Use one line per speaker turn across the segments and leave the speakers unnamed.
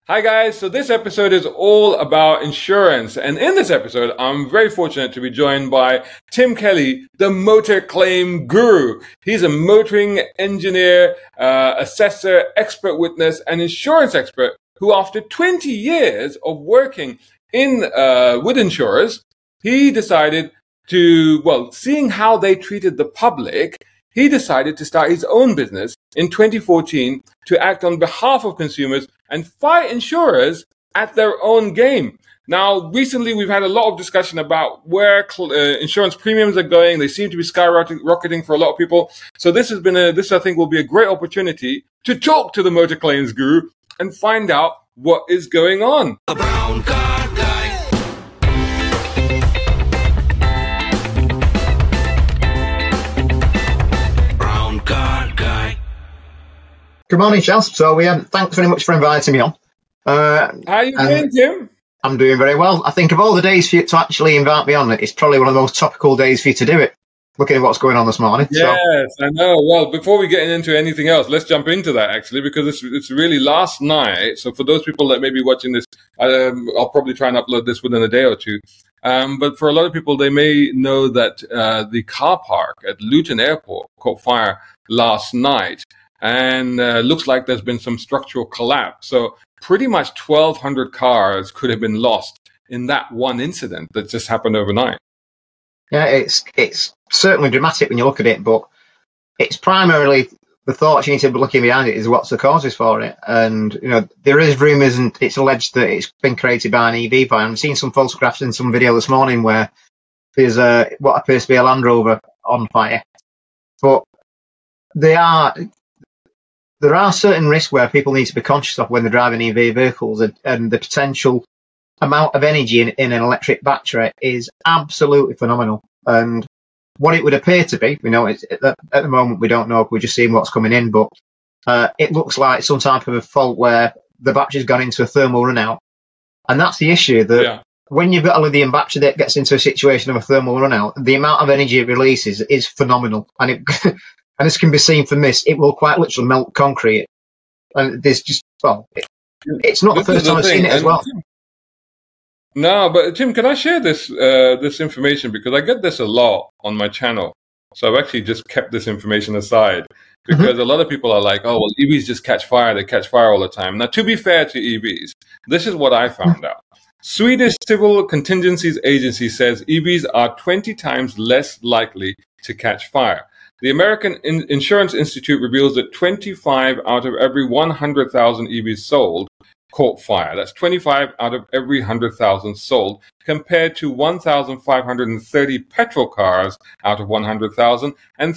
Hi guys, so this episode is all about insurance, and in this episode I'm very fortunate to be joined by Tim Kelly, the motor claim guru. He's a motoring engineer, assessor, expert witness, and insurance expert who after 20 years of working in with insurers, he decided to, seeing how they treated the public, he decided to start his own business in 2014 to act on behalf of consumers and fight insurers at their own game. Now, recently we've had a lot of discussion about where insurance premiums are going. They seem to be skyrocketing for a lot of people. So this I think will be a great opportunity to talk to the motor claims guru and find out what is going on. A brown car guy.
Good morning, Chels. So, thanks very much for inviting me on.
How are you doing, Tim?
I'm doing very well. I think of all the days for you to actually invite me on, it's probably one of the most topical days for you to do it, looking at what's going on this morning.
Yes, I know. Well, before we get into anything else, let's jump into that, actually, because it's really last night. So for those people that may be watching this, I'll probably try and upload this within a day or two. But for a lot of people, they may know that the car park at Luton Airport caught fire last night. And looks like there's been some structural collapse. So pretty much 1,200 cars could have been lost in that one incident that just happened overnight.
Yeah, it's certainly dramatic when you look at it, but it's primarily the thoughts you need to be looking behind it is what's the causes for it. And, there is rumours and it's alleged that it's been created by an EV fire. I've seen some photographs and some video this morning where there's what appears to be a Land Rover on fire. But there are certain risks where people need to be conscious of when they're driving EV vehicles, and the potential amount of energy in an electric battery is absolutely phenomenal. And what it would appear to be, at the moment we don't know, we're just seeing what's coming in, but it looks like some type of a fault where the battery's gone into a thermal runout. And that's the issue, that when you've got a lithium battery that gets into a situation of a thermal runout, the amount of energy it releases is phenomenal. And and this can be seen from this, it will quite literally melt concrete. And there's just, it's not the first time I've seen it as well.
No, but Tim, can I share this information? Because I get this a lot on my channel. So I've actually just kept this information aside. Because a lot of people are like, oh, well, EVs just catch fire. They catch fire all the time. Now, to be fair to EVs, this is what I found out. Swedish Civil Contingencies Agency says EVs are 20 times less likely to catch fire. The American Insurance Institute reveals that 25 out of every 100,000 EVs sold caught fire. That's 25 out of every 100,000 sold, compared to 1,530 petrol cars out of 100,000 and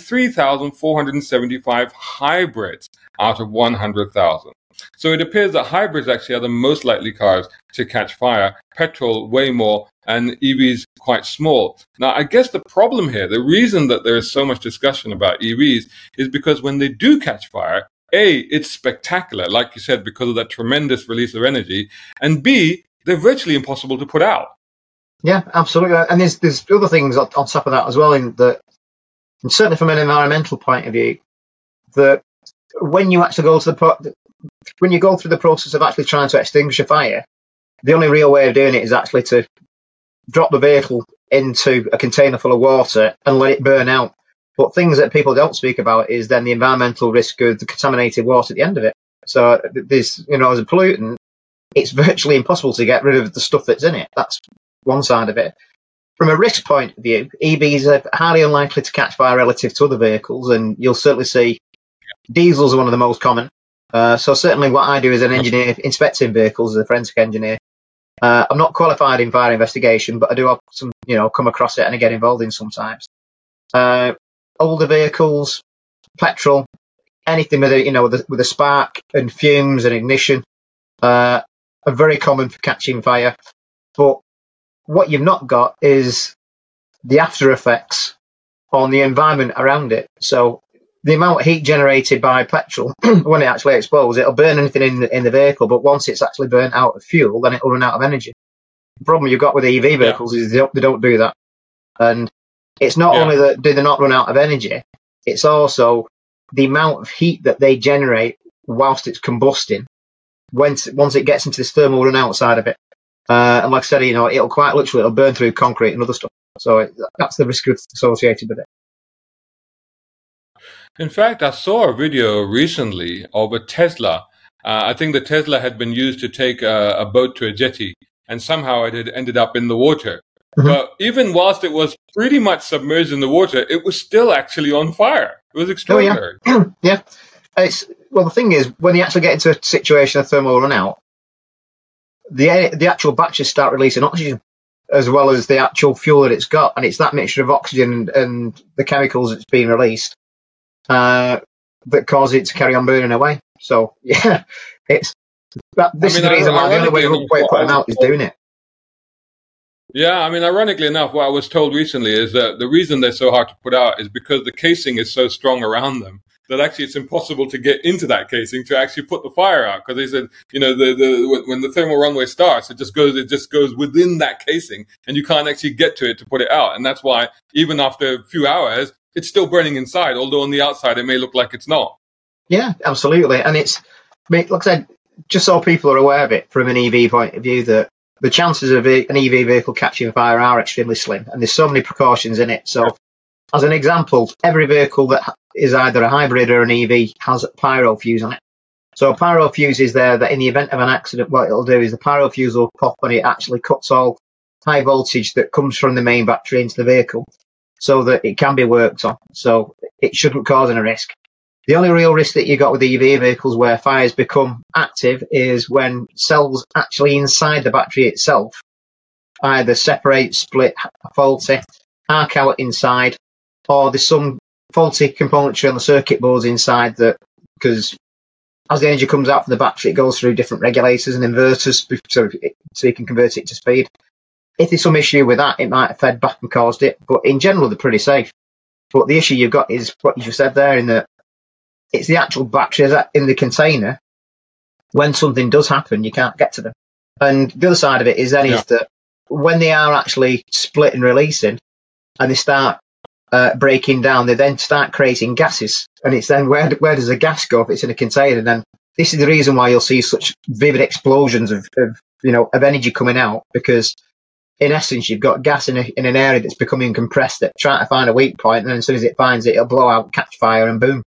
3,475 hybrids out of 100,000. So it appears that hybrids actually are the most likely cars to catch fire, petrol way more, and EVs quite small. Now, I guess the problem here, the reason that there is so much discussion about EVs is because when they do catch fire, A, it's spectacular, like you said, because of that tremendous release of energy, and B, they're virtually impossible to put out.
Yeah, absolutely. And there's other things on top of that as well, and certainly from an environmental point of view, that when you actually when you go through the process of actually trying to extinguish a fire, the only real way of doing it is actually to drop the vehicle into a container full of water and let it burn out. But things that people don't speak about is then the environmental risk of the contaminated water at the end of it. So there's, as a pollutant, it's virtually impossible to get rid of the stuff that's in it. That's one side of it. From a risk point of view, EVs are highly unlikely to catch fire relative to other vehicles, and you'll certainly see diesels are one of the most common. So certainly what I do as an engineer inspecting vehicles, as a forensic engineer, I'm not qualified in fire investigation, but I do have some, come across it and I get involved in sometimes. Older vehicles, petrol, anything with a spark and fumes and ignition, are very common for catching fire. But what you've not got is the after effects on the environment around it. So the amount of heat generated by petrol, when it actually explodes, it'll burn anything in the vehicle, but once it's actually burnt out of fuel, then it'll run out of energy. The problem you've got with EV vehicles is they don't do that. And it's not only that do they not run out of energy, it's also the amount of heat that they generate whilst it's combusting once it gets into this thermal run outside of it. And like I said, it'll quite literally it'll burn through concrete and other stuff. So that's the risk associated with it.
In fact, I saw a video recently of a Tesla. I think the Tesla had been used to take a boat to a jetty, and somehow it had ended up in the water. Mm-hmm. But even whilst it was pretty much submerged in the water, it was still actually on fire. It was extraordinary.
Oh, yeah. Well, the thing is, when you actually get into a situation of thermal run out, the actual batteries start releasing oxygen as well as the actual fuel that it's got, and it's that mixture of oxygen and the chemicals that's being released that cause it to carry on burning away. So yeah, this is the reason why the only way to put them out is doing it.
Yeah, I mean, ironically enough, what I was told recently is that the reason they're so hard to put out is because the casing is so strong around them that actually it's impossible to get into that casing to actually put the fire out. Because they said, when the thermal runaway starts, it just goes within that casing, and you can't actually get to it to put it out. And that's why even after a few hours, it's still burning inside, although on the outside it may look like it's not.
Yeah, absolutely. And like I said, just so people are aware of it from an EV point of view, that the chances of an EV vehicle catching fire are extremely slim, and there's so many precautions in it. So, as an example, every vehicle that is either a hybrid or an EV has a pyro fuse on it. So a pyro fuse is there that in the event of an accident, what it'll do is the pyro fuse will pop and it actually cuts all high voltage that comes from the main battery into the vehicle so that it can be worked on. So it shouldn't cause any risk. The only real risk that you got with EV vehicles where fires become active is when cells actually inside the battery itself either separate, split, faulty, arc out inside, or there's some faulty componentry on the circuit boards inside that, because as the energy comes out from the battery, it goes through different regulators and inverters so you can convert it to speed. If there's some issue with that, it might have fed back and caused it, but in general, they're pretty safe. But the issue you've got is what you just said there, in that it's the actual batteries in the container. When something does happen, you can't get to them. And the other side of it is that when they are actually split and releasing, and they start breaking down, they then start creating gases. And it's then where does the gas go if it's in a container? Then this is the reason why you'll see such vivid explosions of energy coming out, because in essence you've got gas in an area that's becoming compressed, that trying to find a weak point, and then as soon as it finds it, it'll blow out, catch fire, and boom.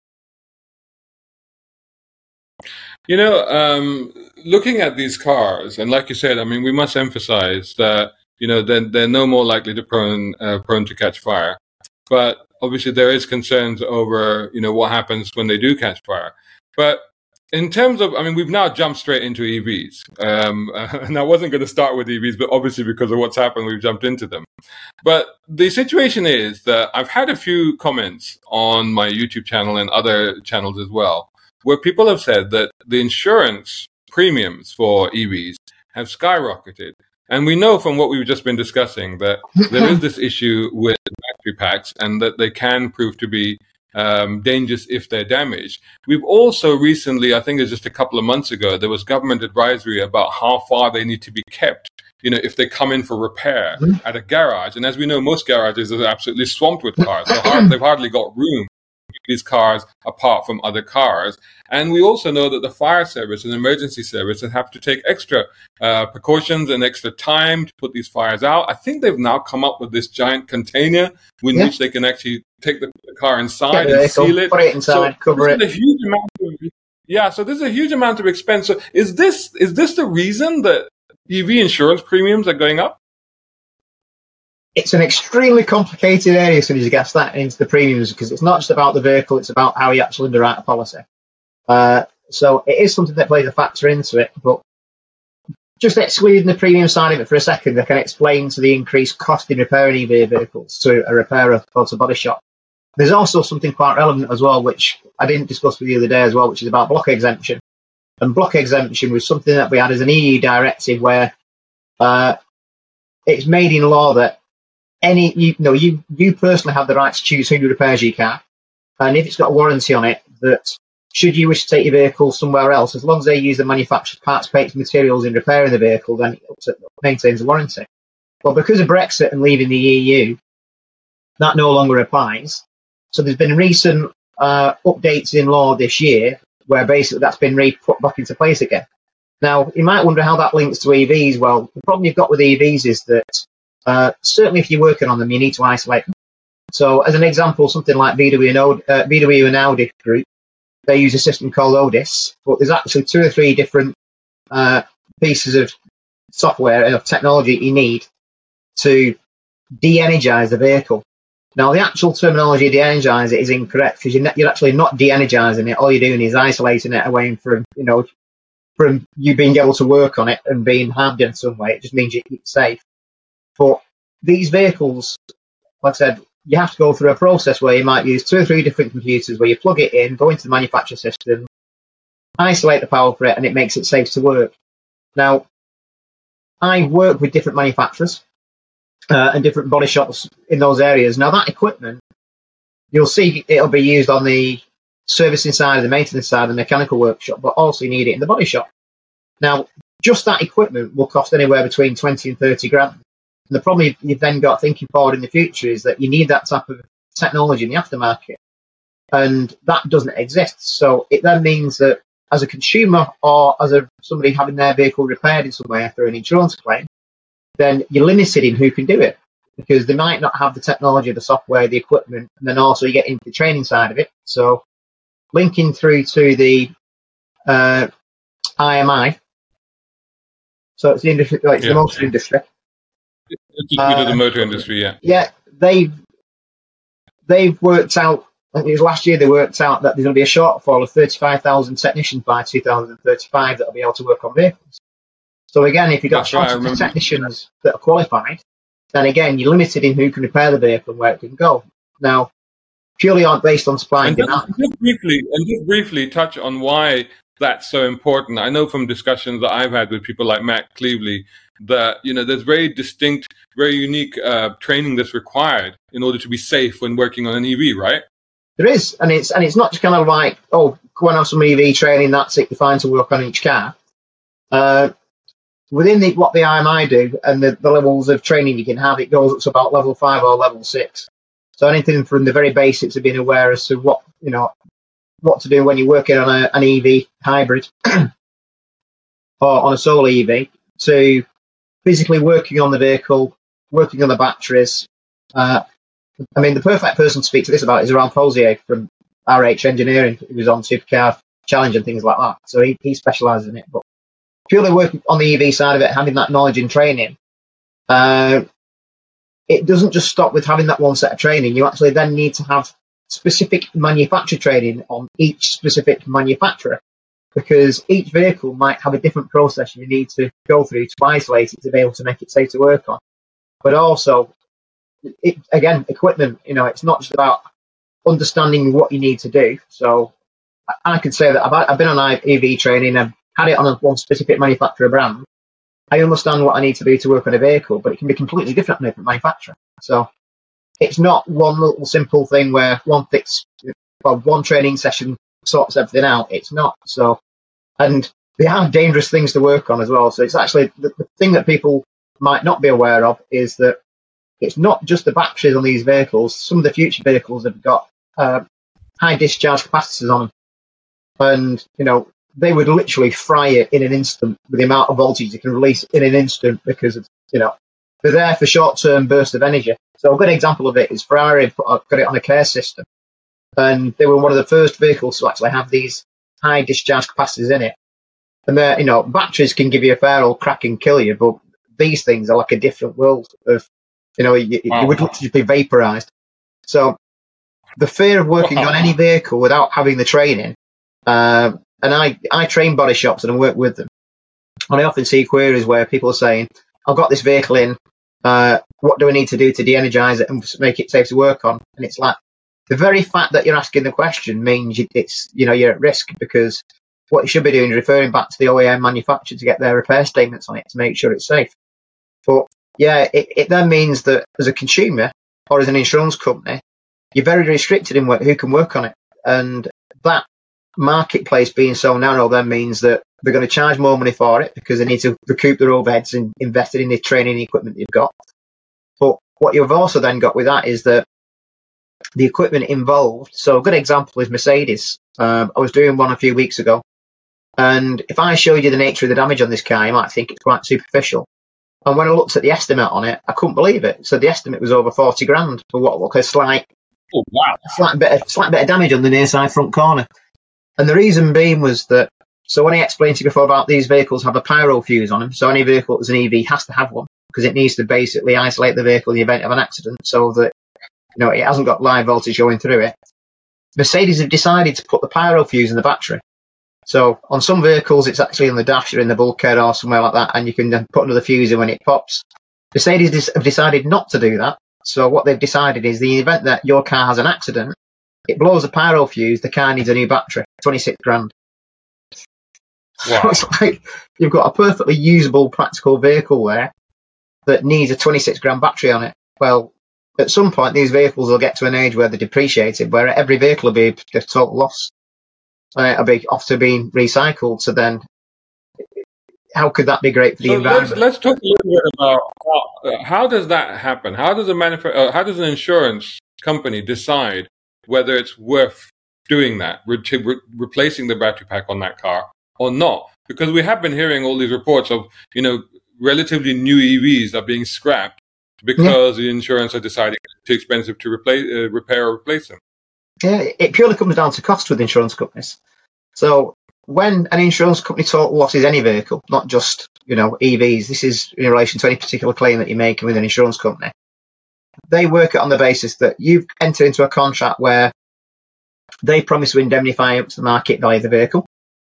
Looking at these cars, and like you said, I mean, we must emphasize that they're no more likely to prone to catch fire. But obviously there is concerns over, what happens when they do catch fire. But in terms of, I mean, we've now jumped straight into EVs. And I wasn't going to start with EVs, but obviously because of what's happened, we've jumped into them. But the situation is that I've had a few comments on my YouTube channel and other channels as well, where people have said that the insurance premiums for EVs have skyrocketed. And we know from what we've just been discussing that there is this issue with battery packs, and that they can prove to be dangerous if they're damaged. We've also recently, I think it's just a couple of months ago, there was government advisory about how far they need to be kept, if they come in for repair at a garage. And as we know, most garages are absolutely swamped with cars. So they've hardly got room to keep these cars apart from other cars. And we also know that the fire service and emergency service have to take extra precautions and extra time to put these fires out. I think they've now come up with this giant container in which they can actually take the car inside and seal it.
Put it inside, cover it.
So there's a huge amount of expense. So is this the reason that EV insurance premiums are going up?
It's an extremely complicated area as soon as you get that into the premiums, because it's not just about the vehicle, it's about how you actually underwrite a policy. So it is something that plays a factor into it, but just excluding the premium side of it for a second, I can explain to the increased cost in repairing EV vehicles to a repairer or to body shop. There's also something quite relevant as well, which I didn't discuss with you the other day as well, which is about block exemption. And block exemption was something that we had as an EU directive where it's made in law that you personally have the right to choose who repairs your car, and if it's got a warranty on it, that should you wish to take your vehicle somewhere else, as long as they use the manufactured parts, paints, materials in repairing the vehicle, then it maintains the warranty. Well, because of Brexit and leaving the EU, that no longer applies. So there's been recent updates in law this year where basically that's been put back into place again. Now, you might wonder how that links to EVs. Well, the problem you've got with EVs is that certainly if you're working on them, you need to isolate them. So, as an example, something like VW and Audi Group, they use a system called ODIS, but there's actually 2 or 3 different pieces of software and of technology you need to de-energize the vehicle. Now, the actual terminology de-energize it is incorrect, because you're actually not de-energizing it. All you're doing is isolating it away from you being able to work on it and being harmed in some way. It just means it's safe. But these vehicles, like I said, you have to go through a process where you might use 2 or 3 different computers where you plug it in, go into the manufacturer system, isolate the power for it, and it makes it safe to work. Now, I work with different manufacturers and different body shops in those areas. Now, that equipment, you'll see it'll be used on the servicing side, the maintenance side, the mechanical workshop, but also you need it in the body shop. Now, just that equipment will cost anywhere between 20 and 30 grand. And the problem you've then got thinking forward in the future is that you need that type of technology in the aftermarket, and that doesn't exist. So it then means that as a consumer or as somebody having their vehicle repaired in some way through an insurance claim, then you're limited in who can do it, because they might not have the technology, the software, the equipment, and then also you get into the training side of it. So linking through to the IMI, so it's the industry, it's the motor industry.
The motor industry, yeah.
Yeah, they've worked out, I think it was last year, they worked out that there's going to be a shortfall of 35,000 technicians by 2035 that will be able to work on vehicles. So again, if you've got technicians that are qualified, then again, you're limited in who can repair the vehicle and where it can go. Now, purely based on supply and demand.
Just briefly touch on why that's so important. I know from discussions that I've had with people like Matt Cleveley that there's very distinct, very unique training that's required in order to be safe when working on an EV, right?
There is, and it's not just kind of like, oh, go and have some EV training, that's it, you're fine to work on each car. Within what the IMI do and the levels of training you can have, it goes up to about level 5 or level 6. So anything from the very basics of being aware as to what to do when you're working on an EV hybrid or on a solar EV, to physically working on the vehicle, working on the batteries. The perfect person to speak to this about is Laurent Posier from RH Engineering, who was on Supercar Challenge and things like that. So he specialises in it. But purely working on the EV side of it, having that knowledge and training, it doesn't just stop with having that one set of training. You actually then need to have specific manufacturer training on each specific manufacturer, because each vehicle might have a different process you need to go through to isolate it to be able to make it safe to work on. But also, equipment, it's not just about understanding what you need to do. So I could say that I've been on EV training, I've had it on one specific manufacturer brand. I understand what I need to do to work on a vehicle, but it can be completely different from a different manufacturer. So it's not one little simple thing where one training session sorts everything out. It's not. So, and they are dangerous things to work on as well. So it's actually the thing that people might not be aware of is that it's not just the batteries on these vehicles. Some of the future vehicles have got high discharge capacitors on them, and they would literally fry it in an instant with the amount of voltage you can release in an instant, because they're there for short-term bursts of energy. So a good example of it is Ferrari got it on a CARE system, and they were one of the first vehicles to actually have these high discharge capacitors in it. And batteries can give you a fair old crack and kill you, but these things are like a different world of, you would literally be vaporized. So the fear of working on any vehicle without having the training, and I train body shops and I work with them, and I often see queries where people are saying, I've got this vehicle in, what do I need to do to de-energize it and make it safe to work on? And it's like, the very fact that you're asking the question means you're at risk, because what you should be doing is referring back to the OEM manufacturer to get their repair statements on it to make sure it's safe. But yeah, it then means that as a consumer or as an insurance company, you're very restricted in who can work on it. And that marketplace being so narrow then means that they're going to charge more money for it, because they need to recoup their overheads and invested in the training equipment you've got. But what you've also then got with that is that the equipment involved. So a good example is Mercedes. I was doing one a few weeks ago, And if I showed you the nature of the damage on this car, you might think it's quite superficial. And when I looked at the estimate on it, I couldn't believe it. So the estimate was over 40 grand for what looked a slight bit of damage on the near side front corner. And the reason being was that, so when I explained to you before about these vehicles have a pyro fuse on them, so any vehicle that's an EV has to have one, because it needs to basically isolate the vehicle in the event of an accident so that it hasn't got live voltage going through it. Mercedes have decided to put the pyro fuse in the battery. So on some vehicles, it's actually in the dash or in the bulkhead or somewhere like that, and you can then put another fuse in when it pops. Mercedes have decided not to do that. So what they've decided is the event that your car has an accident, it blows a pyro fuse, the car needs a new battery, 26 grand. Wow. So it's like you've got a perfectly usable, practical vehicle there that needs a 26 grand battery on it. Well, at some point, these vehicles will get to an age where they're depreciated, where every vehicle will be a total loss. It'll be off to being recycled. So then, how could that be great for the environment?
Let's talk a little bit about how does that happen? How does how does an insurance company decide whether it's worth doing that, replacing the battery pack on that car or not? Because we have been hearing all these reports of relatively new EVs are being scrapped because the insurance are deciding it's too expensive to repair or replace them.
Yeah, it purely comes down to cost with insurance companies. So when an insurance company total losses any vehicle, not just EVs, this is in relation to any particular claim that you're making with an insurance company, they work it on the basis that you've entered into a contract where they promise to indemnify up to the market value of the vehicle.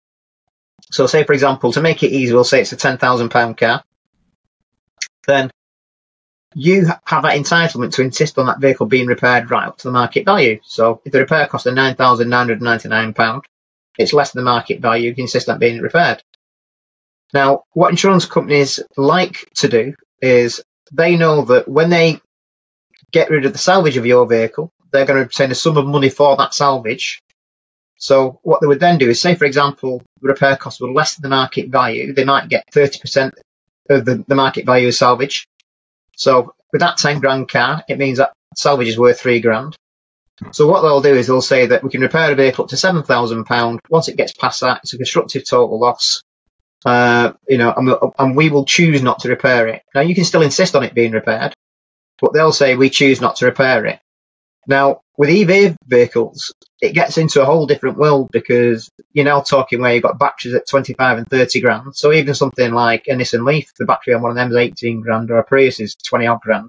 So say, for example, to make it easy, we'll say it's a £10,000 car. Then you have that entitlement to insist on that vehicle being repaired right up to the market value. So if the repair costs £9,999, it's less than the market value, you can insist on being repaired. Now, what insurance companies like to do is they know that when they get rid of the salvage of your vehicle, they're going to obtain a sum of money for that salvage. So what they would then do is, say, for example, the repair costs were less than the market value, they might get 30% of the market value of salvage. So with that 10 grand car, it means that salvage is worth 3 grand. So what they'll do is they'll say that we can repair a vehicle up to £7,000. Once it gets past that, it's a constructive total loss. And we will choose not to repair it. Now, you can still insist on it being repaired, but they'll say we choose not to repair it. Now, with EV vehicles, it gets into a whole different world because you're now talking where you've got batteries at 25 and 30 grand. So even something like a Nissan Leaf, the battery on one of them is 18 grand, or a Prius is 20 odd grand.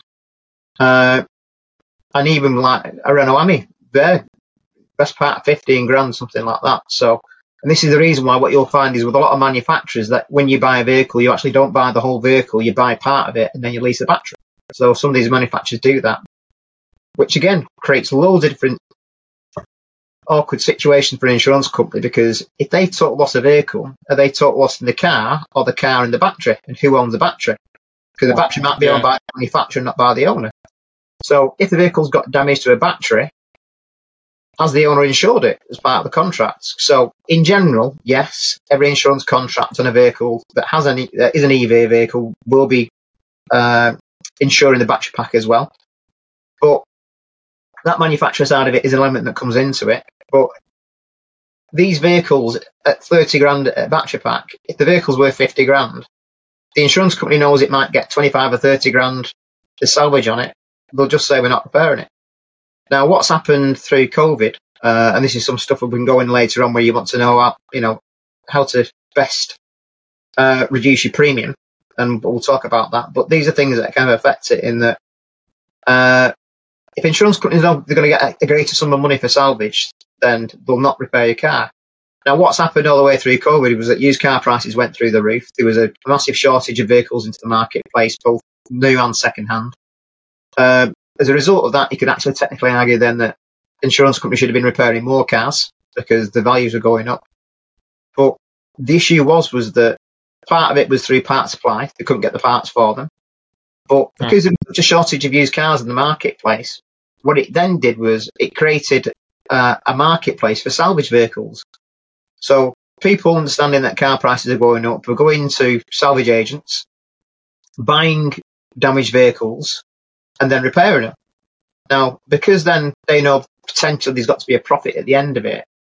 And even like a Renault Ami, they're best part of 15 grand, something like that. So, and this is the reason why what you'll find is with a lot of manufacturers that when you buy a vehicle, you actually don't buy the whole vehicle, you buy part of it and then you lease the battery. So some of these manufacturers do that, which again creates loads of different awkward situations for an insurance company, because if they total loss a vehicle, are they total loss in the car or the car and the battery? And who owns the battery? Because the battery might be owned by the manufacturer, not by the owner. So if the vehicle's got damage to a battery, has the owner insured it as part of the contract? So in general, yes, every insurance contract on a vehicle that is an EV vehicle will be insuring the battery pack as well. But that manufacturer side of it is an element that comes into it. But these vehicles at 30 grand at battery pack, if the vehicle's worth 50 grand, the insurance company knows it might get 25 or 30 grand to salvage on it. They'll just say we're not repairing it. Now, what's happened through COVID, and this is some stuff we've been going later on where you want to know how to best reduce your premium, and we'll talk about that. But these are things that kind of affect it in that if insurance companies know they're going to get a greater sum of money for salvage, then they'll not repair your car. Now, what's happened all the way through COVID was that used car prices went through the roof. There was a massive shortage of vehicles into the marketplace, both new and second-hand. As a result of that, you could actually technically argue then that insurance companies should have been repairing more cars because the values were going up. But the issue was that part of it was through part supply. They couldn't get the parts for them. But because there was such a shortage of used cars in the marketplace, what it then did was it created a marketplace for salvage vehicles. So people understanding that car prices are going up were going to salvage agents, buying damaged vehicles, and then repairing them. Now, because then they know potentially there's got to be a profit at the end of it,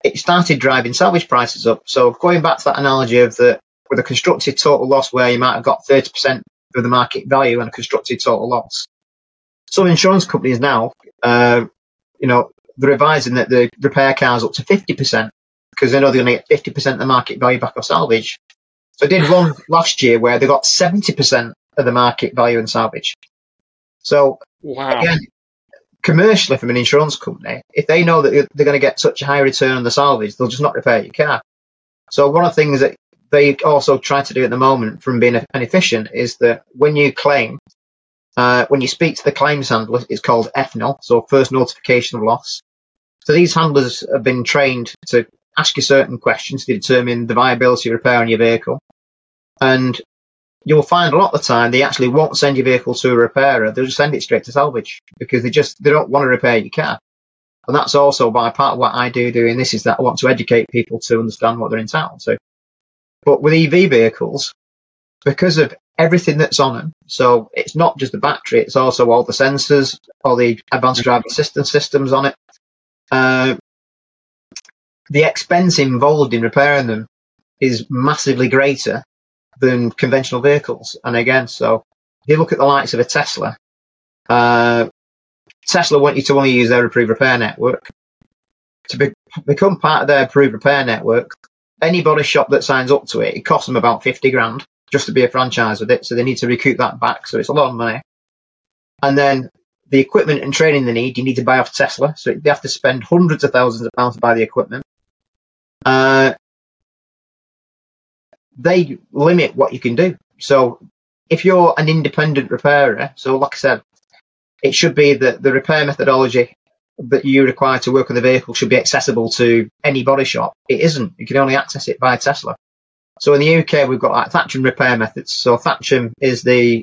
it started driving salvage prices up. So going back to that analogy of with a constructed total loss where you might have got 30% of the market value and a constructed total loss, some insurance companies now, they're revising that the repair cars up to 50% because they know they're going to get 50% of the market value back off salvage. So I did one last year where they got 70% of the market value in salvage. So again, commercially from an insurance company, if they know that they're going to get such a high return on the salvage, they'll just not repair your car. So one of the things that they also try to do at the moment from being inefficient is that when you claim, when you speak to the claims handler, it's called FNOL, so first notification of loss. So these handlers have been trained to ask you certain questions to determine the viability of repairing your vehicle. And you'll find a lot of the time they actually won't send your vehicle to a repairer, they'll just send it straight to salvage because they don't want to repair your car. And that's also by part of what I do doing this is that I want to educate people to understand what they're entitled to. But with EV vehicles, because of everything that's on them, so it's not just the battery, it's also all the sensors, all the advanced driver assistance systems on it. The expense involved in repairing them is massively greater than conventional vehicles. And again, so if you look at the likes of a Tesla, Tesla want you to only use their approved repair network. To become part of their approved repair network, any body shop that signs up to it, it costs them about 50 grand just to be a franchise with it. So they need to recoup that back. So it's a lot of money. And then the equipment and training they need, you need to buy off Tesla. So they have to spend hundreds of thousands of pounds to buy the equipment. They limit what you can do. So if you're an independent repairer, so like I said, it should be that the repair methodology that you require to work on the vehicle should be accessible to any body shop. It isn't. You can only access it via Tesla. So in the UK, we've got like Thatcham repair methods. So Thatcham is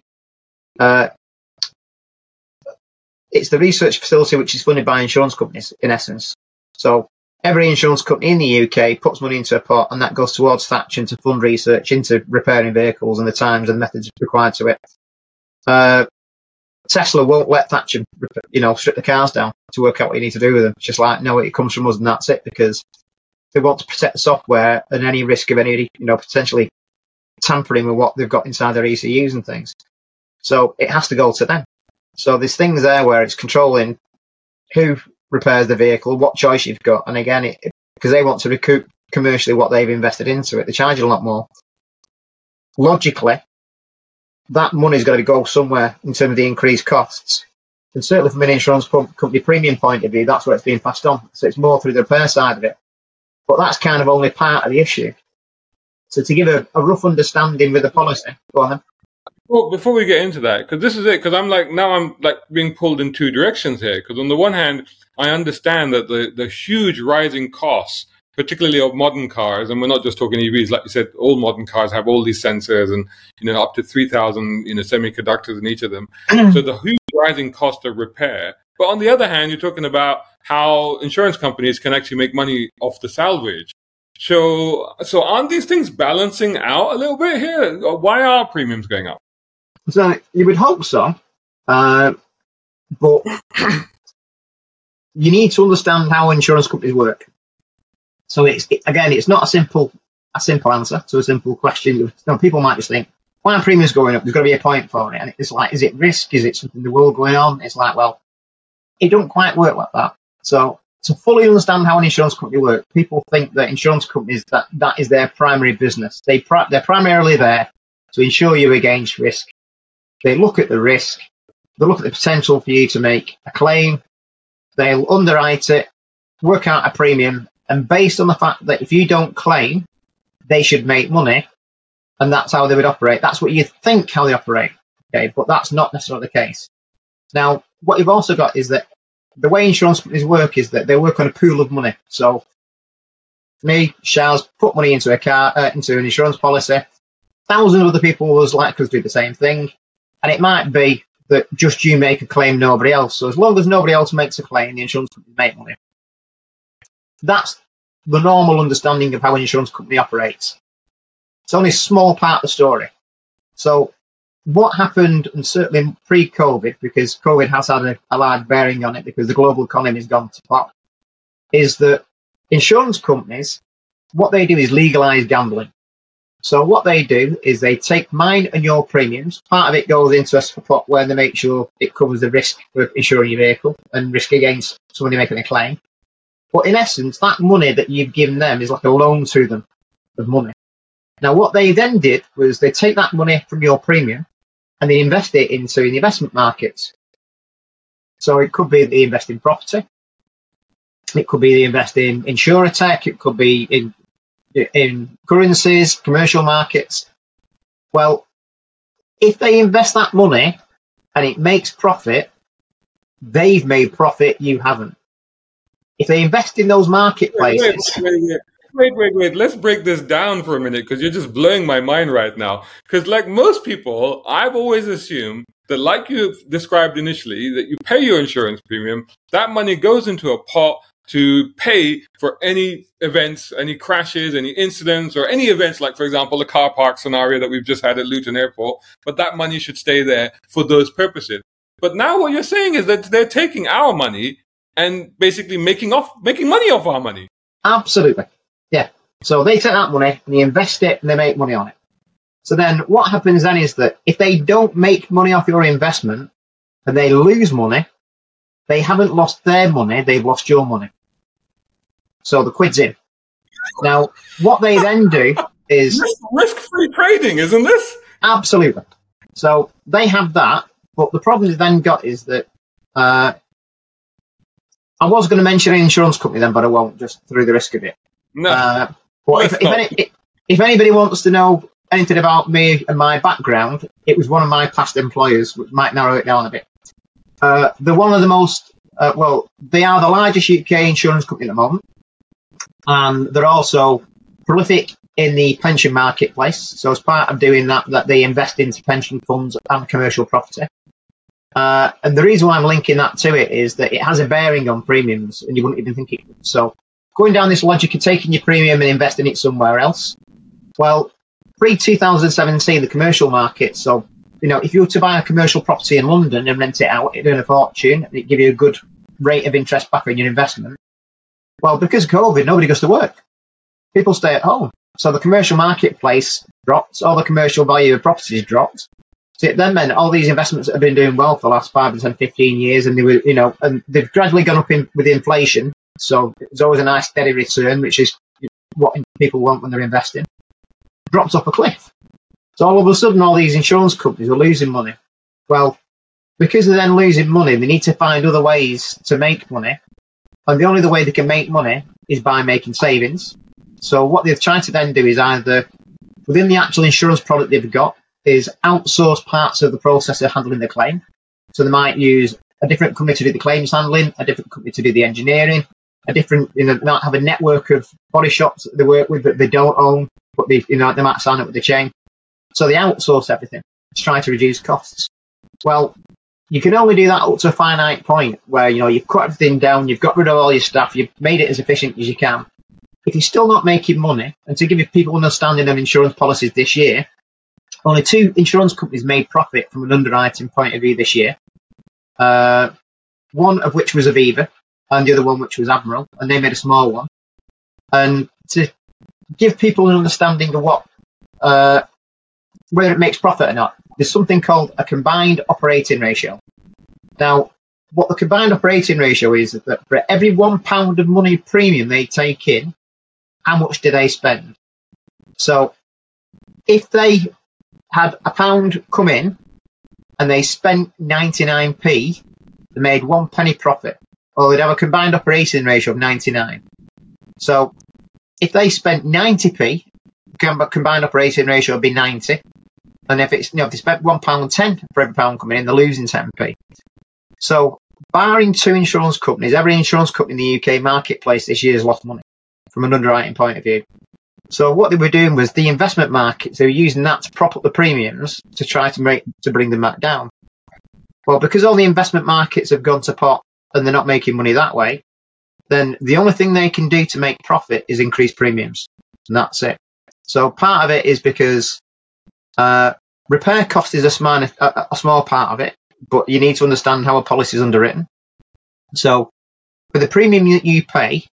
it's the research facility which is funded by insurance companies, in essence. So every insurance company in the UK puts money into a pot, and that goes towards Thatcham to fund research into repairing vehicles and the times and the methods required to it. Tesla won't let Thatcham, strip the cars down to work out what you need to do with them. It's just like, no, it comes from us and that's it, because they want to protect the software and any risk of any, potentially tampering with what they've got inside their ECUs and things. So it has to go to them. So there's things there where it's controlling who repairs the vehicle, what choice you've got. And again, because they want to recoup commercially what they've invested into it, they charge a lot more. Logically, that money's got to go somewhere in terms of the increased costs. And certainly from an insurance company premium point of view, that's where it's being passed on. So it's more through the repair side of it. But that's kind of only part of the issue. So to give a rough understanding with the policy, go on then.
Well, before we get into that, because this is it, because I'm being pulled in two directions here. Because on the one hand, I understand that the huge rising costs, particularly of modern cars, and we're not just talking EVs, like you said, all modern cars have all these sensors and, up to 3,000, semiconductors in each of them. So the huge rising cost of repair. But on the other hand, you're talking about how insurance companies can actually make money off the salvage. So aren't these things balancing out a little bit here? Why are premiums going up?
So you would hope so, but you need to understand how insurance companies work. So it's not a simple answer to a simple question. People might just think, why are premiums going up? There's got to be a point for it. And it's like, is it risk? Is it something the world going on? It's like, well, it don't quite work like that. So to fully understand how an insurance company works, people think that insurance companies, that is their primary business. They're primarily there to insure you against risk. They look at the risk. They look at the potential for you to make a claim. They'll underwrite it, work out a premium, and based on the fact that if you don't claim, they should make money, and that's how they would operate. That's what you think how they operate, okay? But that's not necessarily the case. Now, what you've also got is that the way insurance companies work is that they work on a pool of money. So, me, Charles, put money into into an insurance policy. Thousands of other people will likely do the same thing, and it might be that just you make a claim, nobody else. So as long as nobody else makes a claim, the insurance company make money. That's the normal understanding of how an insurance company operates. It's only a small part of the story. So what happened, and certainly pre-COVID, because COVID has had a large bearing on it because the global economy has gone to pot, is that insurance companies, what they do is legalize gambling. So what they do is they take mine and your premiums. Part of it goes into a pot where they make sure it covers the risk of insuring your vehicle and risk against somebody making a claim. But in essence, that money that you've given them is like a loan to them of money. Now, what they then did was they take that money from your premium and they invest it into the investment markets. So it could be that they invest in property. It could be they invest in insurtech. It could be in currencies, commercial markets. Well, if they invest that money and it makes profit, they've made profit, you haven't. If they invest in those marketplaces...
Wait. Let's break this down for a minute, because you're just blowing my mind right now. Because like most people, I've always assumed that, like you described initially, that you pay your insurance premium, that money goes into a pot to pay for any events, any crashes, any incidents, or any events, like, for example, the car park scenario that we've just had at Luton Airport. But that money should stay there for those purposes. But now what you're saying is that they're taking our money and basically making money off our money.
Absolutely. Yeah. So they take that money and they invest it and they make money on it. So then what happens then is that if they don't make money off your investment and they lose money, they haven't lost their money, they've lost your money. So the quid's in. Now, what they then do is...
risk-free trading, isn't this?
Absolutely. So they have that, but the problem they've then got is that... I was going to mention an insurance company then, but I won't, just through the risk of it.
No.
But if anybody wants to know anything about me and my background, it was one of my past employers, which might narrow it down a bit. They're one of the most, they are the largest UK insurance company at the moment. And they're also prolific in the pension marketplace. So as part of doing that they invest into pension funds and commercial property. And the reason why I'm linking that to it is that it has a bearing on premiums, and you wouldn't even think it would. So going down this logic of taking your premium and investing it somewhere else, well, pre-2017, the commercial market, so, if you were to buy a commercial property in London and rent it out, it'd earn a fortune, and it'd give you a good rate of interest back on your investment. Well, because of COVID, nobody goes to work. People stay at home. So the commercial marketplace dropped, all the commercial value of properties dropped. So it then meant all these investments that have been doing well for the last 5 and 10, 15 years, and they were, and they've gradually gone up with inflation. So it's always a nice steady return, which is what people want when they're investing. Dropped off a cliff. So all of a sudden, all these insurance companies are losing money. Well, because they're then losing money, they need to find other ways to make money. And the only other way they can make money is by making savings. So what they've tried to then do is either, within the actual insurance product they've got, is outsource parts of the process of handling the claim. So they might use a different company to do the claims handling, a different company to do the engineering, they might have a network of body shops that they work with that they don't own, but they might sign up with the chain. So they outsource everything to try to reduce costs. Well, you can only do that up to a finite point where, you've cut everything down, you've got rid of all your staff, you've made it as efficient as you can. If you're still not making money, and to give you people understanding of insurance policies this year, only 2 insurance companies made profit from an underwriting point of view this year. One of which was Aviva, and the other one which was Admiral, and they made a small one. And to give people an understanding of what, whether it makes profit or not, there's something called a combined operating ratio. Now, what the combined operating ratio is that for every £1 of money premium they take in, how much do they spend? So if they had £1 come in and they spent 99p, they made 1 penny profit, or they'd have a combined operating ratio of 99. So if they spent 90p, the combined operating ratio would be 90. And if it's, if they spent £1.10 for every pound coming in, they're losing 10p. So barring 2 insurance companies, every insurance company in the UK marketplace this year has lost money from an underwriting point of view. So what they were doing was the investment markets, they were using that to prop up the premiums to try to bring them back down. Well, because all the investment markets have gone to pot and they're not making money that way, then the only thing they can do to make profit is increase premiums. And that's it. So part of it is because repair cost is a small part of it, but you need to understand how a policy is underwritten. So for the premium that you pay,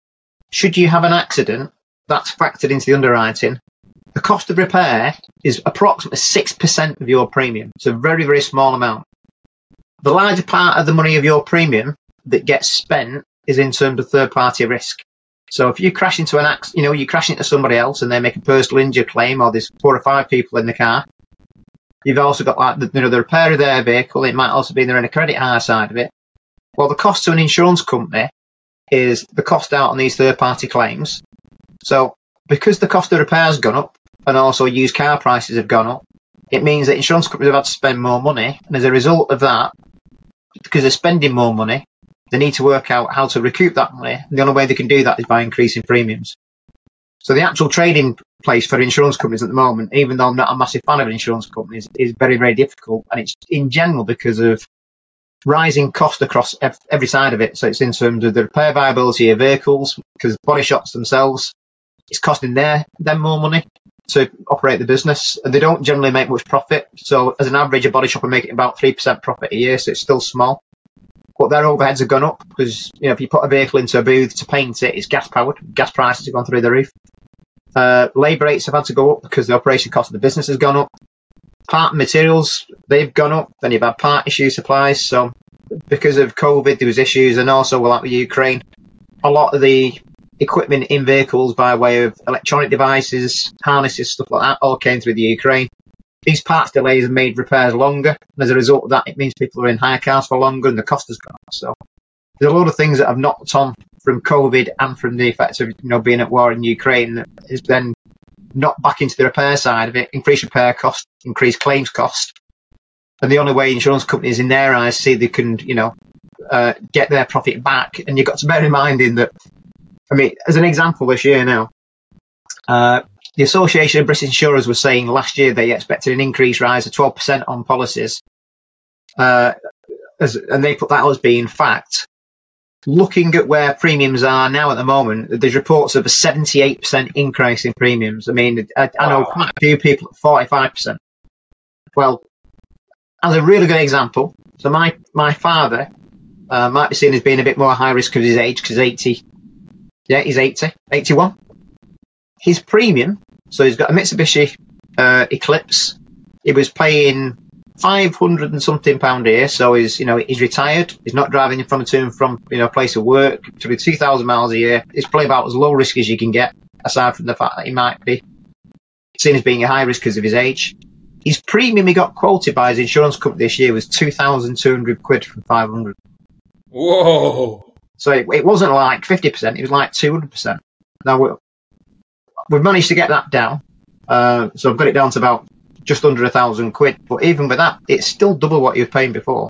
should you have an accident, that's factored into the underwriting. The cost of repair is approximately 6% of your premium. It's a very, very small amount. The larger part of the money of your premium that gets spent is in terms of third-party risk. So if you crash into an accident, you crash into somebody else and they make a personal injury claim, or there's 4 or 5 people in the car, you've also got like the repair of their vehicle. It might also be they're in a credit hire side of it. Well, the cost to an insurance company is the cost out on these third-party claims. So because the cost of repair has gone up and also used car prices have gone up, it means that insurance companies have had to spend more money. And as a result of that, because they're spending more money, they need to work out how to recoup that money. And the only way they can do that is by increasing premiums. So the actual trading place for insurance companies at the moment, even though I'm not a massive fan of insurance companies, is very, very difficult. And it's in general because of rising cost across every side of it. So it's in terms of the repair viability of vehicles, because body shops themselves, it's costing them more money to operate the business. And they don't generally make much profit. So as an average, a body shop are making about 3% profit a year. So it's still small. But their overheads have gone up because, if you put a vehicle into a booth to paint it, it's gas powered. Gas prices have gone through the roof. Labour rates have had to go up because the operation cost of the business has gone up. Part materials, they've gone up. Then you've had part issue supplies. So because of COVID, there was issues. And also, like with Ukraine, a lot of the equipment in vehicles by way of electronic devices, harnesses, stuff like that, all came through the Ukraine. These parts delays have made repairs longer. And as a result of that, it means people are in hire cars for longer and the cost has gone up. So there's a lot of things that have knocked on from COVID and from the effects of being at war in Ukraine that has then knocked back into the repair side of it, increased repair cost, increased claims cost. And the only way insurance companies in their eyes see they can, get their profit back. And you've got to bear in mind as an example this year now, the Association of British Insurers was saying last year they expected an increased rise of 12% on policies. And they put that as being fact. Looking at where premiums are now at the moment, there's reports of a 78% increase in premiums. I know quite a few people at 45%. Well, as a really good example, so my father might be seen as being a bit more high risk of his age because he's 80. Yeah, he's 81. His premium, so he's got a Mitsubishi Eclipse. He was paying £500 and something a year. So he's retired. He's not driving from to and from place of work. To be 2,000 miles a year. It's probably about as low risk as you can get, aside from the fact that he might be seen as being a high risk because of his age. His premium he got quoted by his insurance company this year was £2,200 from 500.
Whoa!
So it wasn't like 50%. It was like 200%. Now we've managed to get that down. So I've got it down to about just under £1,000. But even with that, it's still double what you were paying before.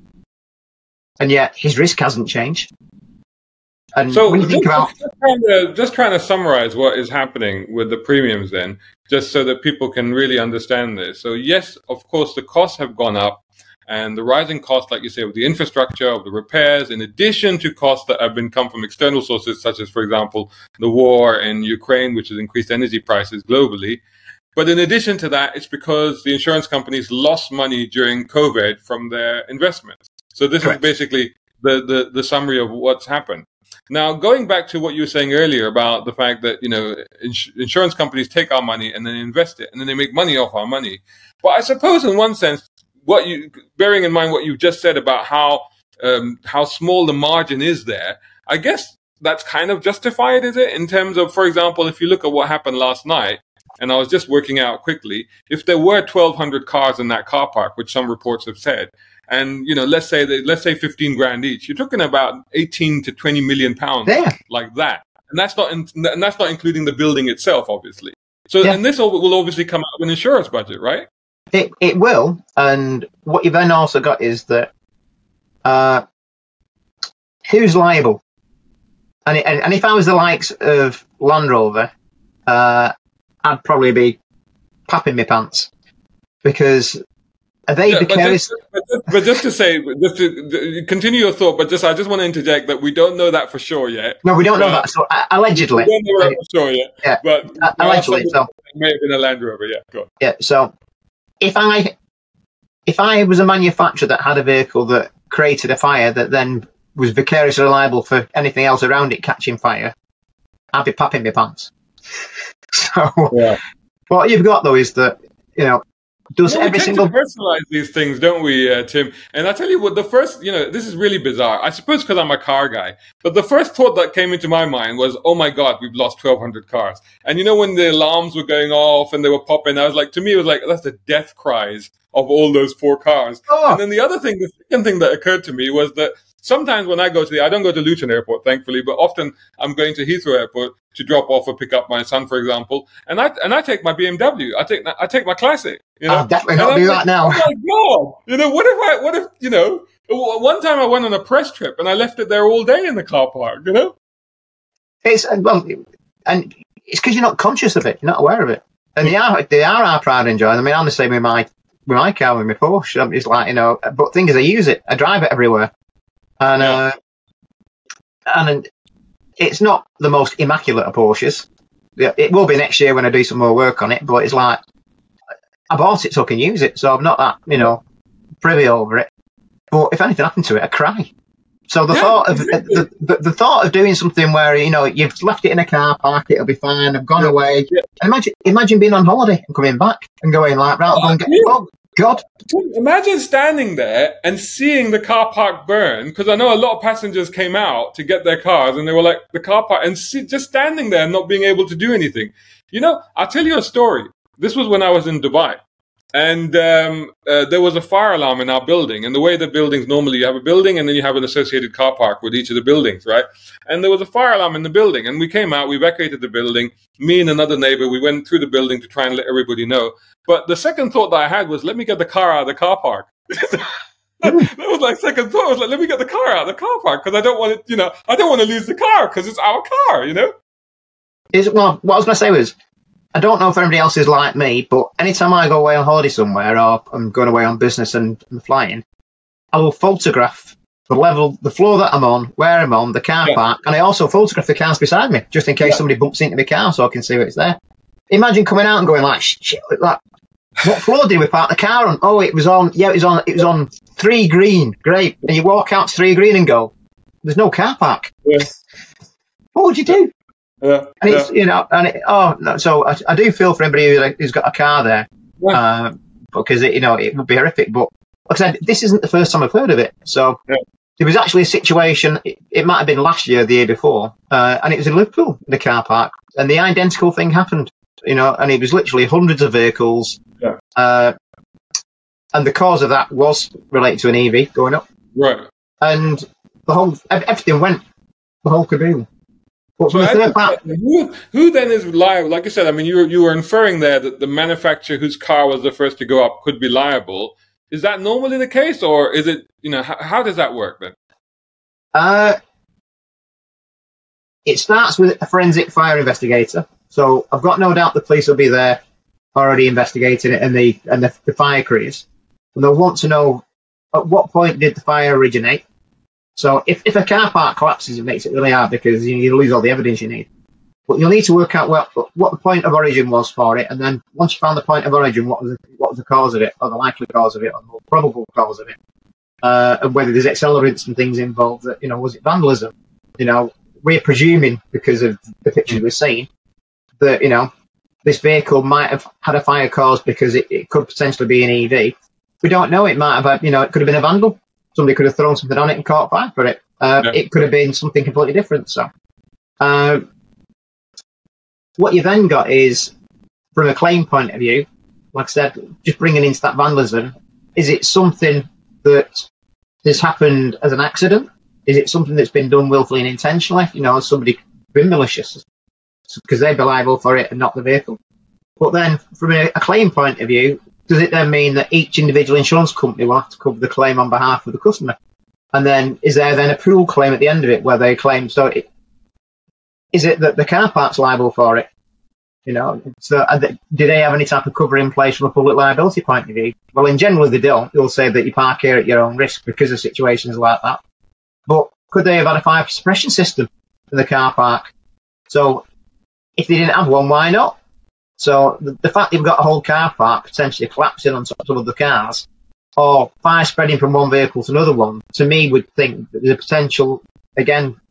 And yet his risk hasn't changed. And
so
when you think
just trying to summarize what is happening with the premiums then, just so that people can really understand this. So yes, of course, the costs have gone up. And the rising costs, like you say, of the infrastructure, of the repairs, in addition to costs that have come from external sources, such as, for example, the war in Ukraine, which has increased energy prices globally. But in addition to that, it's because the insurance companies lost money during COVID from their investments. So this Correct. Is basically the summary of what's happened. Now, going back to what you were saying earlier about the fact that, insurance companies take our money and then invest it, and then they make money off our money. But I suppose in one sense, bearing in mind what you just said about how small the margin is there, I guess that's kind of justified, is it? In terms of, for example, if you look at what happened last night, and I was just working out quickly, if there were 1,200 cars in that car park, which some reports have said, and let's say $15,000 each, you're talking about 18 to 20 million pounds like that, and that's not including the building itself, obviously. So, and this will obviously come out of an insurance budget, right?
It will, and what you've then also got is that who's liable? And if I was the likes of Land Rover, I'd probably be papping my pants because are they vicarious?
But just to continue your thought, but I just want to interject that we don't know that for sure yet.
No, we don't know that. So allegedly,
we don't know that for sure yet.
Yeah,
but
allegedly, so
it may have been a Land Rover. Yeah, go on.
Yeah, so. If I was a manufacturer that had a vehicle that created a fire that then was vicariously liable for anything else around it catching fire, I'd be papping my pants. So
Yeah.
what you've got though is that, does every
we tend
single
to personalize these things, don't we, Tim? And I tell you what, the first, this is really bizarre. I suppose because I'm a car guy, but the first thought that came into my mind was, oh my God, we've lost 1,200 cars. And when the alarms were going off and they were popping, I was like, to me, it was like, that's the death cries of all those poor cars.
Oh.
And then the second thing that occurred to me was that sometimes when I go I don't go to Luton Airport, thankfully, but often I'm going to Heathrow Airport to drop off or pick up my son, for example. And I take my BMW. I take my Classic.
I'll definitely not do that now.
Oh my God! What if one time I went on a press trip and I left it there all day in the car park.
It's and it's because you're not conscious of it, you're not aware of it, and they are our pride and joy. I mean, I'm the same with my car, with my Porsche. It's like but the thing is, I use it, I drive it everywhere, and it's not the most immaculate of Porsches. It will be next year when I do some more work on it, but it's like I bought it so I can use it, so I'm not that privy over it. But if anything happened to it, I'd cry. So the thought of the thought of doing something where you've left it in a car park, it'll be fine. I've gone away.
Yeah.
Imagine being on holiday and coming back and going like, right, oh God.
Imagine standing there and seeing the car park burn, because I know a lot of passengers came out to get their cars and they were like the car park and just standing there and not being able to do anything. I'll tell you a story. This was when I was in Dubai. And there was a fire alarm in our building. And the way the buildings, normally you have a building and then you have an associated car park with each of the buildings, right? And there was a fire alarm in the building. And we came out, we evacuated the building. Me and another neighbor, we went through the building to try and let everybody know. But the second thought that I had was, let me get the car out of the car park. That was like second thought. I was like, let me get the car out of the car park because I don't want it, I don't want to lose the car because it's our car,
Well, what I was going to say was, I don't know if anybody else is like me, but anytime I go away on holiday somewhere or I'm going away on business and I'm flying, I will photograph the floor that I'm on, where I'm on, the car park, and I also photograph the cars beside me, just in case somebody bumps into my car so I can see what's there. Imagine coming out and going like, shit, like, what floor did we park the car on? Oh, it was on 3 green, great. And you walk out to 3 green and go, there's no car park. Yeah. What would you do?
Yeah,
and it's so I do feel for anybody who's got a car there, because it would be horrific. But like I said, this isn't the first time I've heard of it. So there was actually a situation. It might have been last year, the year before, and it was in Liverpool, the car park, and the identical thing happened. And it was literally hundreds of vehicles, and the cause of that was related to an EV going up,
right?
And everything went, the whole caboodle. But
so who then is liable? Like I said, I mean, you were inferring there that the manufacturer whose car was the first to go up could be liable. Is that normally the case, or is it? How does that work then?
It starts with a forensic fire investigator. So I've got no doubt the police will be there already investigating it, and the fire crews, and they'll want to know at what point did the fire originate. So if a car park collapses, it makes it really hard because you lose all the evidence you need. But you'll need to work out what the point of origin was for it, and then once you found the point of origin, what was the cause of it, or the likely cause of it, or the more probable cause of it, and whether there's accelerants and things involved. That was it vandalism? We're presuming because of the pictures we're seeing that this vehicle might have had a fire cause because it could potentially be an EV. We don't know. It might have it could have been a vandal. Somebody could have thrown something on it and caught fire for it. It could have been something completely different. So, what you then got is, from a claim point of view, like I said, just bringing into that vandalism, is it something that has happened as an accident? Is it something that's been done willfully and intentionally? Has somebody been malicious? Because they'd be liable for it and not the vehicle. But then, from a claim point of view, does it then mean that each individual insurance company will have to cover the claim on behalf of the customer? And then is there then a pool claim at the end of it where they claim, is it that the car park's liable for it? So do they have any type of cover in place from a public liability point of view? Well, in general, they don't. They'll say that you park here at your own risk because of situations like that. But could they have had a fire suppression system in the car park? So if they didn't have one, why not? So the fact you've got a whole car park potentially collapsing on top of other cars, or fire spreading from one vehicle to another one, to me would think that there's a potential, again,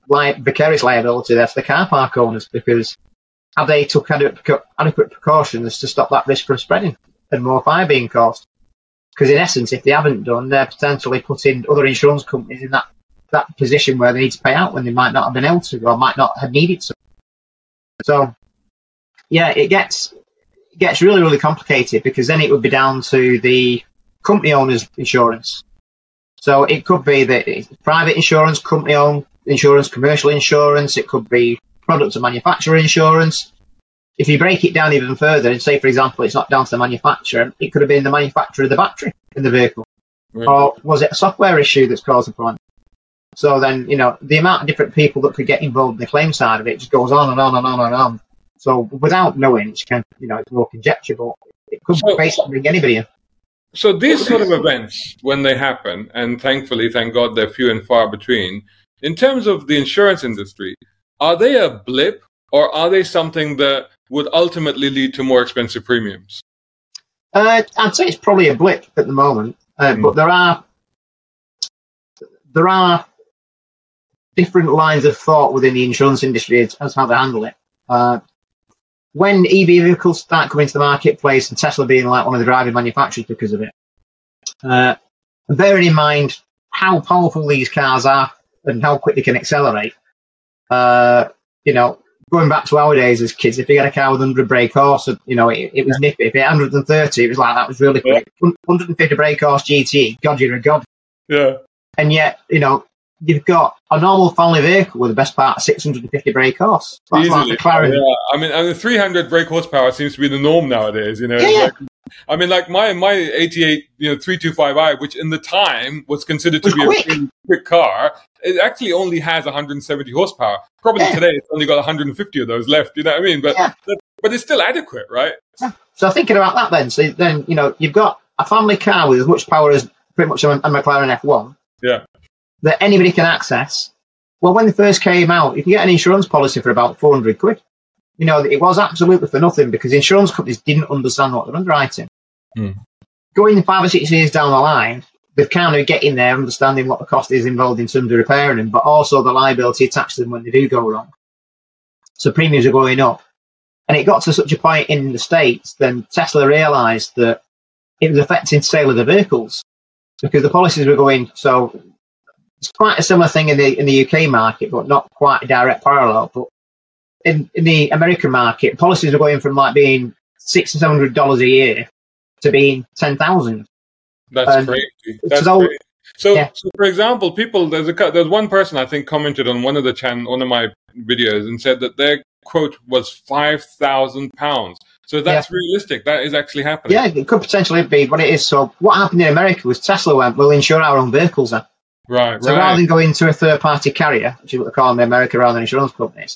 vicarious liability there for the car park owners, because have they took adequate precautions to stop that risk from spreading and more fire being caused? Because in essence, if they haven't done, they're potentially putting other insurance companies in that position where they need to pay out when they might not have been able to, or might not have needed to. So, yeah, it gets really, really complicated, because then it would be down to the company owner's insurance. So it could be that it's private insurance, company-owned insurance, commercial insurance. It could be product and manufacturer insurance. If you break it down even further and say, for example, it's not down to the manufacturer, it could have been the manufacturer of the battery in the vehicle. Right. Or was it a software issue that's caused the problem? So then, the amount of different people that could get involved in the claim side of it just goes on and on and on and on. So without knowing, it's it's more conjecture, but it could basically bring anybody in.
So these sort of events, when they happen, and thankfully, thank God, they're few and far between, in terms of the insurance industry, are they a blip, or are they something that would ultimately lead to more expensive premiums?
I'd say it's probably a blip at the moment, but there are different lines of thought within the insurance industry as how they handle it. When EV vehicles start coming to the marketplace, and Tesla being like one of the driving manufacturers because of it, bearing in mind how powerful these cars are and how quick they can accelerate, going back to our days as kids, if you had a car with 100 brake horse, it was nippy. If it had 130, it was like, that was really quick. 150 brake horse GT, God, you're a god.
Yeah.
And yet, you've got a normal family vehicle with the best part of 650 brake horse. That's like a McLaren.
Yeah. I mean, 300 brake horsepower seems to be the norm nowadays,
Yeah.
Like my 88, 325i, which in the time was considered to be a really quick car, it actually only has 170 horsepower. Probably today it's only got 150 of those left, you know what I mean? But it's still adequate, right?
Yeah. So thinking about that then, you've got a family car with as much power as pretty much a McLaren F1.
Yeah.
That anybody can access. Well, when they first came out, you can get an insurance policy for about 400 quid. It was absolutely for nothing, because insurance companies didn't understand what they're underwriting. Going 5 or 6 years down the line, they're kind of getting there, understanding what the cost is involved in terms of repairing them, but also the liability attached to them when they do go wrong. So premiums are going up. And it got to such a point in the States, then Tesla realised that it was affecting sale of the vehicles, because the policies were going. So it's quite a similar thing in the UK market, but not quite a direct parallel. But in the American market, policies are going from like being $600 to $700 a year to being $10,000.
That's crazy. That's crazy. So, for example, there's one person I think commented on one of my videos and said that their quote was £5,000. So that's realistic. That is actually happening.
Yeah, it could potentially be what it is. So what happened in America was Tesla went, we'll insure our own vehicles then.
Right.
So rather than going to a third-party carrier, which is what they call them in America rather than insurance companies,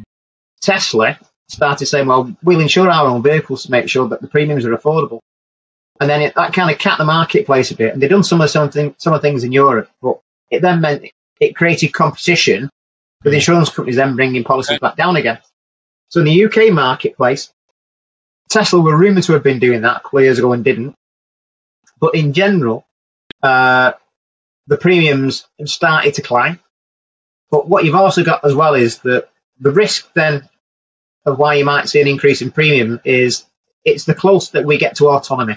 Tesla started saying, well, we'll insure our own vehicles to make sure that the premiums are affordable. And then that kind of capped the marketplace a bit. And they've done some of things in Europe, but it then meant it created competition with insurance companies then bringing policies back down again. So in the UK marketplace, Tesla were rumoured to have been doing that a couple of years ago and didn't. But in general, the premiums have started to climb. But what you've also got as well is that the risk then of why you might see an increase in premium is it's the closer that we get to autonomy.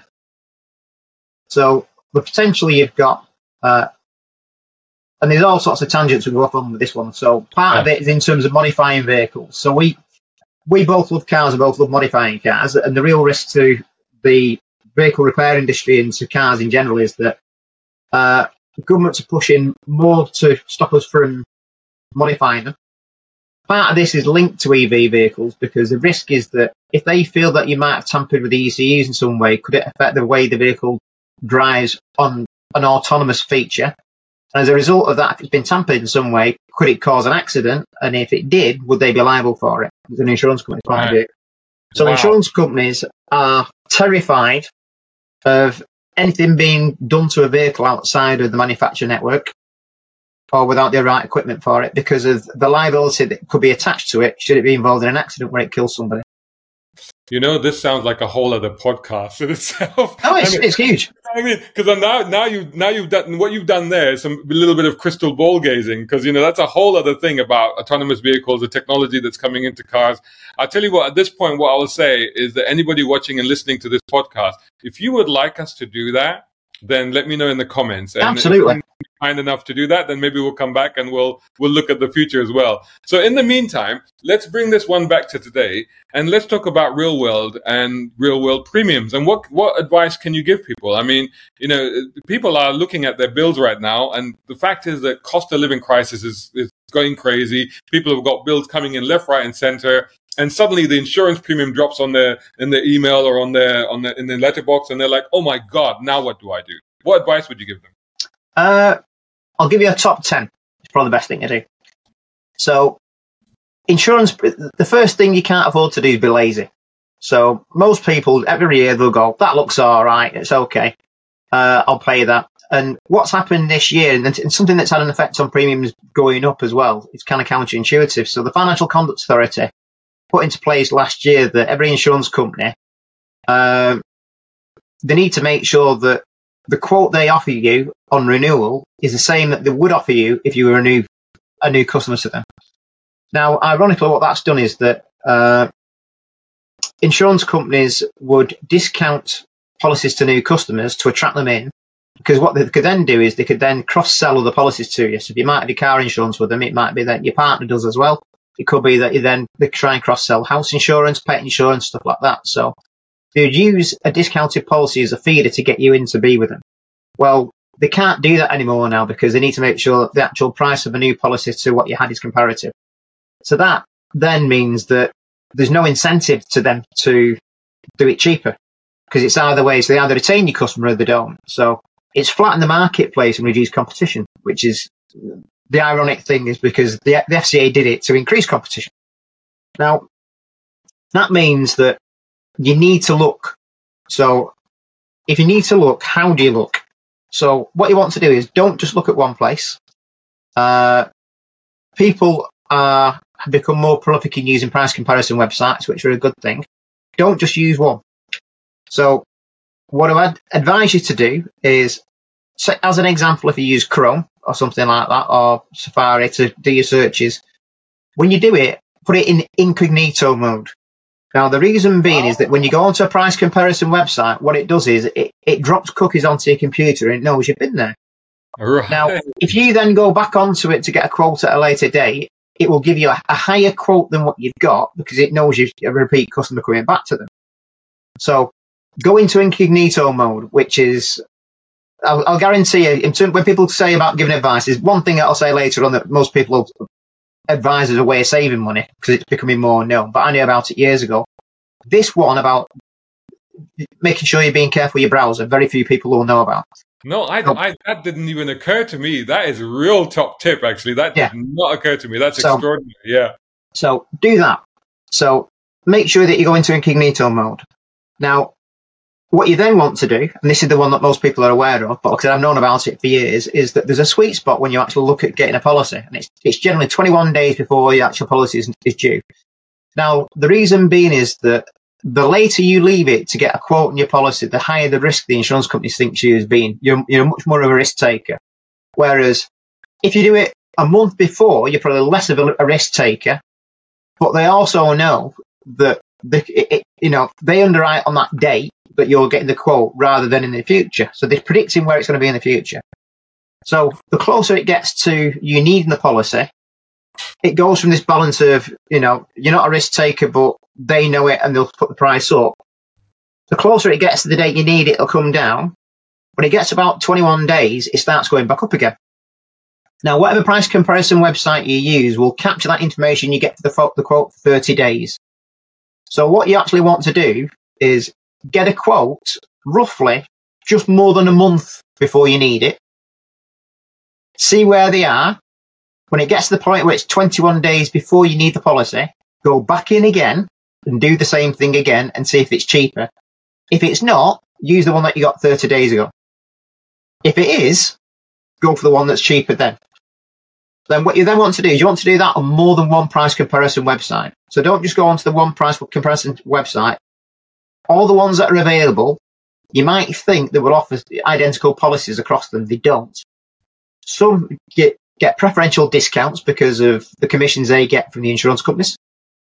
So potentially you've got, and there's all sorts of tangents we go off on with this one. So part of it is in terms of modifying vehicles. So we both love cars and both love modifying cars. And the real risk to the vehicle repair industry and to cars in general is that governments are pushing more to stop us from modifying them. Part of this is linked to EV vehicles, because the risk is that if they feel that you might have tampered with the ECUs in some way, could it affect the way the vehicle drives on an autonomous feature? And as a result of that, if it's been tampered in some way, could it cause an accident? And if it did, would they be liable for it? As an insurance company point of view. So insurance companies are terrified of anything being done to a vehicle outside of the manufacturer network or without the right equipment for it, because of the liability that could be attached to it should it be involved in an accident where it kills somebody.
This sounds like a whole other podcast in itself.
Oh, it's huge.
I mean, because now you've done what you've done there is a little bit of crystal ball gazing, because that's a whole other thing about autonomous vehicles, the technology that's coming into cars. I'll tell you what, at this point, what I will say is that anybody watching and listening to this podcast, if you would like us to do that, then let me know in the comments. And
absolutely.
If you're kind enough to do that, then maybe we'll come back and we'll look at the future as well. So in the meantime, let's bring this one back to today, and let's talk about real world and real world premiums. And what advice can you give people? I mean, people are looking at their bills right now, and the fact is that cost of living crisis is going crazy. People have got bills coming in left, right, and center. And suddenly the insurance premium drops in their email or in their letterbox, and they're like, "Oh my God, now what do I do?" What advice would you give them?
I'll give you a top 10. It's probably the best thing to do. So, insurance, the first thing you can't afford to do is be lazy. So, most people, every year, they'll go, "That looks all right, it's okay. I'll pay that." And what's happened this year, and something that's had an effect on premiums going up as well, it's kind of counterintuitive. So, the Financial Conduct Authority put into place last year that every insurance company, they need to make sure that the quote they offer you on renewal is the same that they would offer you if you were a new customer to them. Now, ironically, what that's done is that insurance companies would discount policies to new customers to attract them in, because what they could then do is they could then cross-sell other policies to you. So if you might have your car insurance with them, it might be that your partner does as well. It could be that they try and cross-sell house insurance, pet insurance, stuff like that. So they'd use a discounted policy as a feeder to get you in to be with them. Well, they can't do that anymore now, because they need to make sure that the actual price of a new policy to what you had is comparative. So that then means that there's no incentive to them to do it cheaper, because it's either way. So they either retain your customer or they don't. So it's flattened the marketplace and reduced competition, which is the ironic thing, is because the FCA did it to increase competition. Now, that means that you need to look. So if you need to look, how do you look? So what you want to do is don't just look at one place. People have become more prolific in using price comparison websites, which are a good thing. Don't just use one. So what I would advise you to do is, say, as an example, if you use Chrome or something like that, or Safari to do your searches, when you do it, put it in incognito mode. Now, the reason being is that when you go onto a price comparison website, what it does is it drops cookies onto your computer and it knows you've been there.
Right.
Now, if you then go back onto it to get a quote at a later date, it will give you a higher quote than what you've got, because it knows you're a repeat customer coming back to them. So go into incognito mode, which is, I'll guarantee you, when people say about giving advice, is one thing that I'll say later on that most people advise as a way of saving money, because it's becoming more known. But I knew about it years ago. This one about making sure you're being careful with your browser, very few people will know about.
No, that didn't even occur to me. That is a real top tip, actually. That did not occur to me. That's extraordinary. Yeah. So
do that. So make sure that you go into incognito mode. Now, what you then want to do, and this is the one that most people are aware of, but because I've known about it for years, is that there's a sweet spot when you actually look at getting a policy, and it's generally 21 days before your actual policy is due. Now, the reason being is that the later you leave it to get a quote on your policy, the higher the risk the insurance company thinks you as being. You're much more of a risk taker. Whereas if you do it a month before, you're probably less of a risk taker, but they also know that they underwrite on that date that you're getting the quote rather than in the future. So they're predicting where it's going to be in the future. So the closer it gets to you needing the policy, it goes from this balance of, you're not a risk taker, but they know it and they'll put the price up. The closer it gets to the date you need it, it'll come down. When it gets about 21 days, it starts going back up again. Now, whatever price comparison website you use will capture that information you get for the quote for 30 days. So what you actually want to do is get a quote roughly just more than a month before you need it. See where they are. When it gets to the point where it's 21 days before you need the policy, go back in again and do the same thing again and see if it's cheaper. If it's not, use the one that you got 30 days ago. If it is, go for the one that's cheaper then. Then what you then want to do is you want to do that on more than one price comparison website. So don't just go onto the one price comparison website. all the ones that are available, you might think they will offer identical policies across them. They don't. Some get preferential discounts because of the commissions they get from the insurance companies.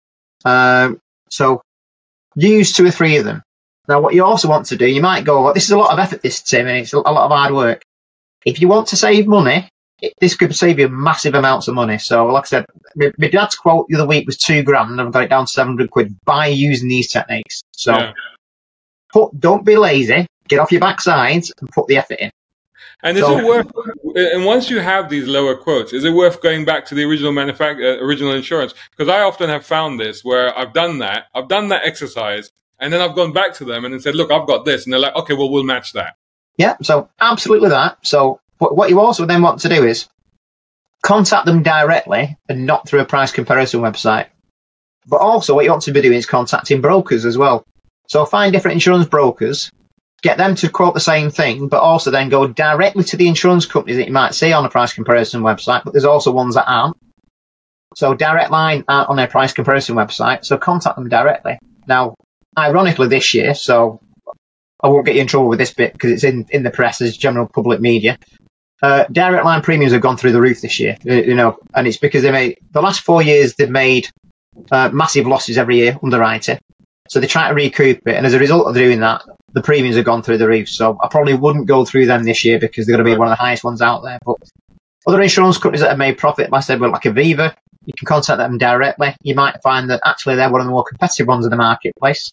So use 2 or 3 of them. Now, what you also want to do, you might go, well, this is a lot of effort, this, Tim, and it's a lot of hard work. If you want to save money, this could save you massive amounts of money. So, like I said, my dad's quote the other week was £2,000, and I've got it down to £700 by using these techniques. So, don't be lazy, get off your backside, and put the effort in.
And is it worth? And once you have these lower quotes, is it worth going back to the original original insurance? Because I often have found this where I've done that exercise, and then I've gone back to them and then said, "Look, I've got this," and they're like, "Okay, well, we'll match that."
Yeah, so absolutely that. So what you also then want to do is contact them directly and not through a price comparison website. But also what you want to be doing is contacting brokers as well. So find different insurance brokers, get them to quote the same thing, but also then go directly to the insurance companies that you might see on a price comparison website, but there's also ones that aren't. So Direct Line aren't on their price comparison website, so contact them directly. Now, ironically this year, so I won't get you in trouble with this bit because it's in the press as general public media, Direct Line premiums have gone through the roof this year, and it's because the last 4 years they've made massive losses every year underwriting. So they try to recoup it, and as a result of doing that, the premiums have gone through the roof. So I probably wouldn't go through them this year because they're going to be one of the highest ones out there. But other insurance companies that have made profit, like I said, like Aviva, you can contact them directly. You might find that actually they're one of the more competitive ones in the marketplace.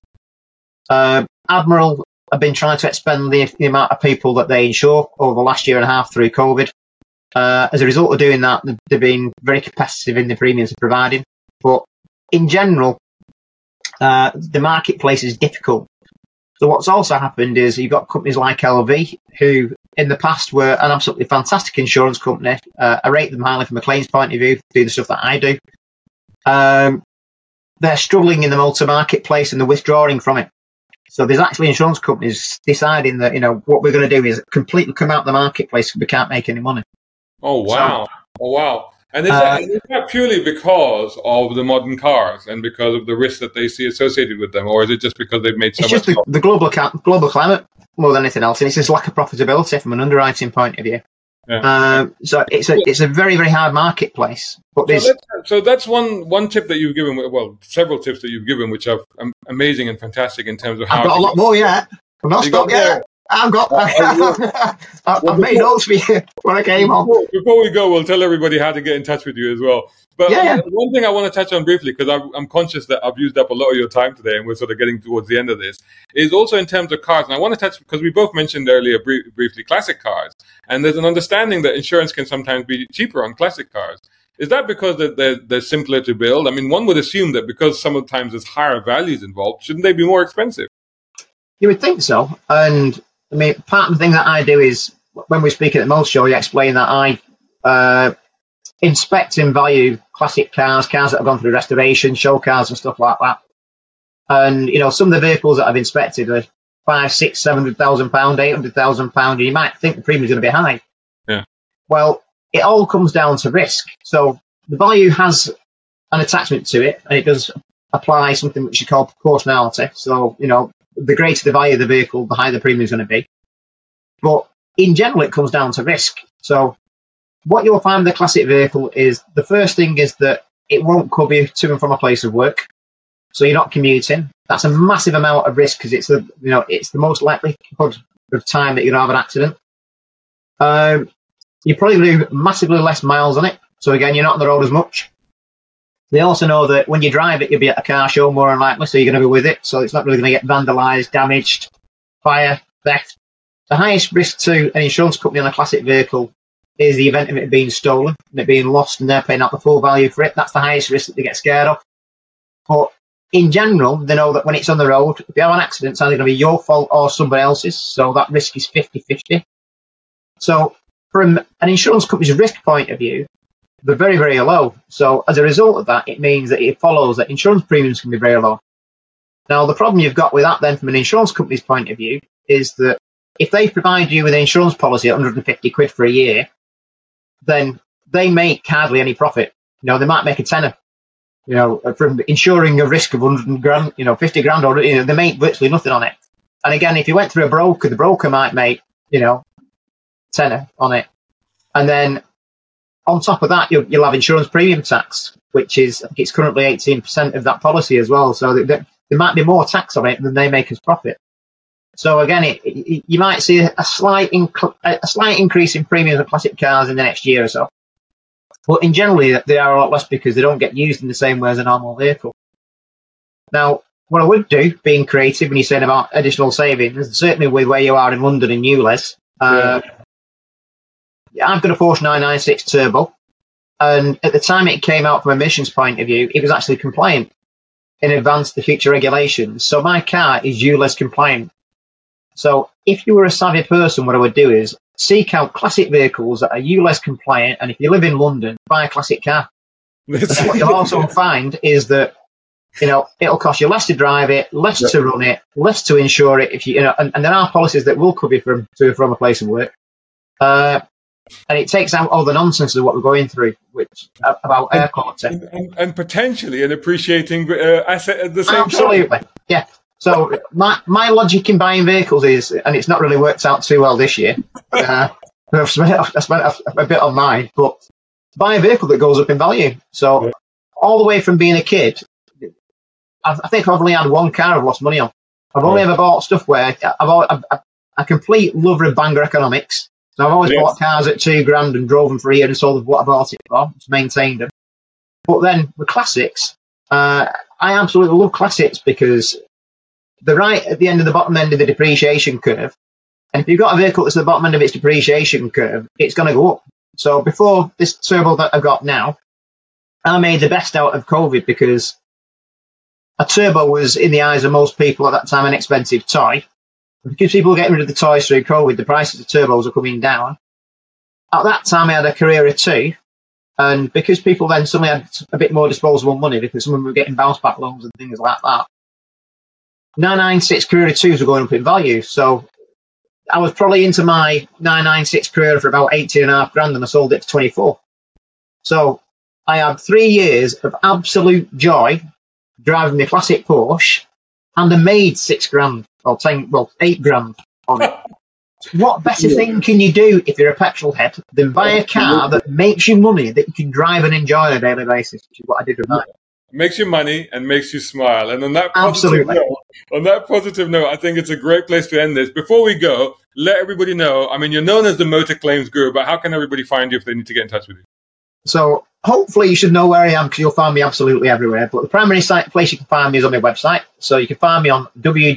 Admiral have been trying to expand the amount of people that they insure over the last year and a half through COVID. As a result of doing that, they've been very competitive in the premiums they're providing. But in general, the marketplace is difficult. So what's also happened is you've got companies like LV, who in the past were an absolutely fantastic insurance company. I rate them highly from a claims point of view, do the stuff that I do. They're struggling in the motor marketplace and they're withdrawing from it. So there's actually insurance companies deciding that, what we're going to do is completely come out of the marketplace because we can't make any money.
Oh, wow. And is that purely because of the modern cars and because of the risks that they see associated with them, or is it just because they've made so much?
It's just the global climate more than anything else, and it's just lack of profitability from an underwriting point of view. Yeah. So it's a very, very hard marketplace. But
so that's one tip that you've given. Well, several tips that you've given, which are amazing and fantastic in terms of how.
I've got a lot more yet. I'm not stopped yet. I've made notes for you when I came on.
Before we go, we'll tell everybody how to get in touch with you as well. But one thing I want to touch on briefly, because I'm conscious that I've used up a lot of your time today and we're sort of getting towards the end of this, is also in terms of cars. And I want to touch, because we both mentioned earlier briefly classic cars. And there's an understanding that insurance can sometimes be cheaper on classic cars. Is that because they're simpler to build? I mean, one would assume that because sometimes there's higher values involved, shouldn't they be more expensive?
You would think so. And I mean, part of the thing that I do is when we speak at the Most Show, you explain that I inspect and value classic cars that have gone through restoration, show cars and stuff like that. And, some of the vehicles that I've inspected are £500,000, £600,000, £700,000, £800,000, and you might think the premium is going to be high.
Yeah.
Well, it all comes down to risk. So the value has an attachment to it, and it does apply something which is called proportionality. So, the greater the value of the vehicle, the higher the premium is going to be. But in general, it comes down to risk. So what you'll find with the classic vehicle is the first thing is that it won't cover you to and from a place of work. So you're not commuting. That's a massive amount of risk because it's the most likelihood of time that you're going to have an accident. You probably do massively less miles on it. So again, you're not on the road as much. They also know that when you drive it, you'll be at a car show more than likely, so you're going to be with it. So it's not really going to get vandalised, damaged, fire, theft. The highest risk to an insurance company on a classic vehicle is the event of it being stolen, and it being lost, and they're paying out the full value for it. That's the highest risk that they get scared of. But in general, they know that when it's on the road, if you have an accident, it's either going to be your fault or somebody else's. So that risk is 50-50. So from an insurance company's risk point of view, they're very, very low. So as a result of that, it means that it follows that insurance premiums can be very low. Now, the problem you've got with that then from an insurance company's point of view is that if they provide you with an insurance policy at £150 for a year, then they make hardly any profit. They might make a tenner. from insuring a risk of 100 grand, 50 grand, or they make virtually nothing on it. And again, if you went through a broker, the broker might make, tenner on it. And then on top of that, you'll have insurance premium tax, which is, I think it's currently 18% of that policy as well. So there might be more tax on it than they make as profit. So again, you might see a slight increase in premiums of classic cars in the next year or so. But in generally, they are a lot less because they don't get used in the same way as a normal vehicle. Now, what I would do, being creative, when you're saying about additional savings, certainly with where you are in London and ULEZ, I've got a Porsche 996 Turbo, and at the time it came out from an emissions point of view, it was actually compliant in advance of the future regulations. So my car is ULEZ compliant. So if you were a savvy person, what I would do is seek out classic vehicles that are ULEZ compliant, and if you live in London, buy a classic car. What you'll also find is that it'll cost you less to drive it, less to run it, less to insure it. And there are policies that will cover you from a place of work, and it takes out all the nonsense of what we're going through, which about air quality
and potentially an appreciating asset at the same time.
Absolutely, yeah. So my logic in buying vehicles is, and it's not really worked out too well this year. I've spent a bit on mine, but buy a vehicle that goes up in value. So all the way from being a kid, I think I've only had one car I've lost money on. I've only ever bought stuff where I've a complete lover of Bangor economics. So I've always bought cars at $2,000 and drove them for a year and sold what I bought it for, just maintained them. But then with classics, I absolutely love classics because they're right at the end of the bottom end of the depreciation curve. And if you've got a vehicle that's at the bottom end of its depreciation curve, it's going to go up. So before this Turbo that I've got now, I made the best out of COVID because a Turbo was, in the eyes of most people at that time, an expensive toy. And because people were getting rid of the toys through COVID, the prices of Turbos are coming down. At that time, I had a Carrera 2. And because people then suddenly had a bit more disposable money because some of them were getting bounce back loans and things like that, 996 Carrera 2s were going up in value. So I was probably into my 996 Carrera for about 18.5 grand and I sold it for 24. So I had 3 years of absolute joy driving the classic Porsche and I made 6 grand or 8 grand on it. What better thing can you do if you're a petrol head than buy a car that makes you money that you can drive and enjoy on a daily basis, which is what I did with mine.
Makes you money and makes you smile. And on that positive note, I think it's a great place to end this. Before we go, let everybody know, I mean, you're known as the Motor Claims Guru, but how can everybody find you if they need to get in touch with you? So
hopefully you should know where I am because you'll find me absolutely everywhere. But the primary place you can find me is on my website. So you can find me on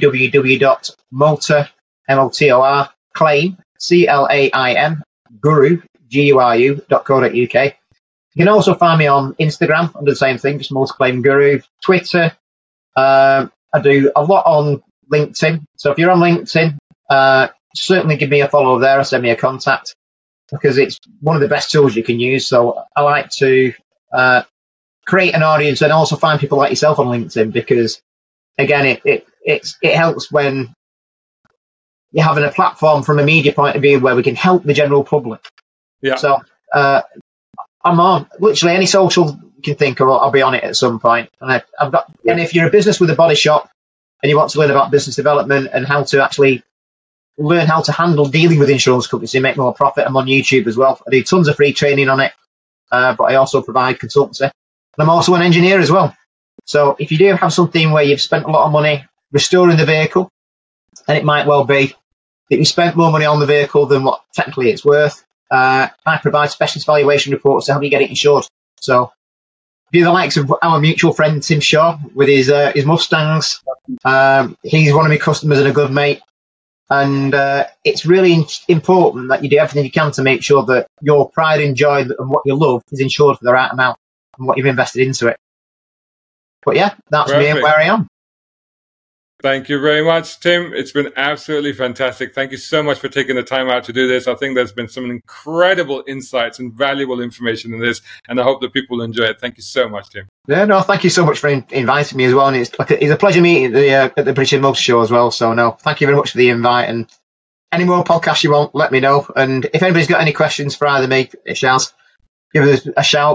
www.motor.claim, CLAIM, guru, GURU.co.uk. You can also find me on Instagram under the same thing, just Motor Claim Guru. Twitter, I do a lot on LinkedIn. So if you're on LinkedIn, certainly give me a follow there or send me a contact because it's one of the best tools you can use. So I like to create an audience and also find people like yourself on LinkedIn because, again, it helps when you're having a platform from a media point of view where we can help the general public.
Yeah.
So I'm on literally any social you can think of. I'll be on it at some point. And and if you're a business with a body shop and you want to learn about business development and how to actually learn how to handle dealing with insurance companies to make more profit, I'm on YouTube as well. I do tons of free training on it, but I also provide consultancy. And I'm also an engineer as well. So if you do have something where you've spent a lot of money restoring the vehicle, and it might well be that you spent more money on the vehicle than what technically it's worth, I provide specialist valuation reports to help you get it insured. So if you're the likes of our mutual friend Tim Shaw with his Mustangs, he's one of my customers and a good mate. And it's really important that you do everything you can to make sure that your pride and joy and what you love is insured for the right amount and what you've invested into it. But yeah, that's me and where I am.
Thank you very much, Tim. It's been absolutely fantastic. Thank you so much for taking the time out to do this. I think there's been some incredible insights and valuable information in this, and I hope that people will enjoy it. Thank you so much, Tim.
Yeah, no, thank you so much for inviting me as well. And it's a pleasure meeting at the British Motor Show as well. So, no, thank you very much for the invite. And any more podcasts you want, let me know. And if anybody's got any questions for either me, Shaz, give us a shout.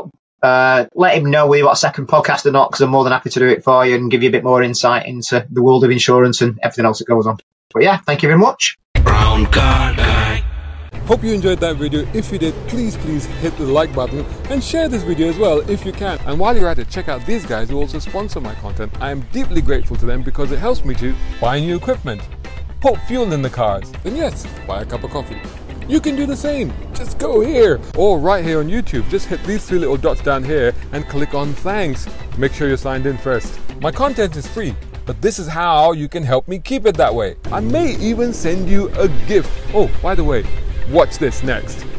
let him know whether you want a second podcast or not, because I'm more than happy to do it for you and give you a bit more insight into the world of insurance and everything else that goes on. But yeah, thank you very much.
Brown car guy.
Hope you enjoyed that video. If you did, please hit the like button and share this video as well if you can. And while you're at it, check out these guys who also sponsor my content. I am deeply grateful to them because it helps me to buy new equipment, put fuel in the cars, and yes, buy a cup of coffee. You can do the same. Just go here or right here on YouTube. Just hit these 3 little dots down here and click on thanks. Make sure you're signed in first. My content is free, but this is how you can help me keep it that way. I may even send you a gift. Oh, by the way, watch this next.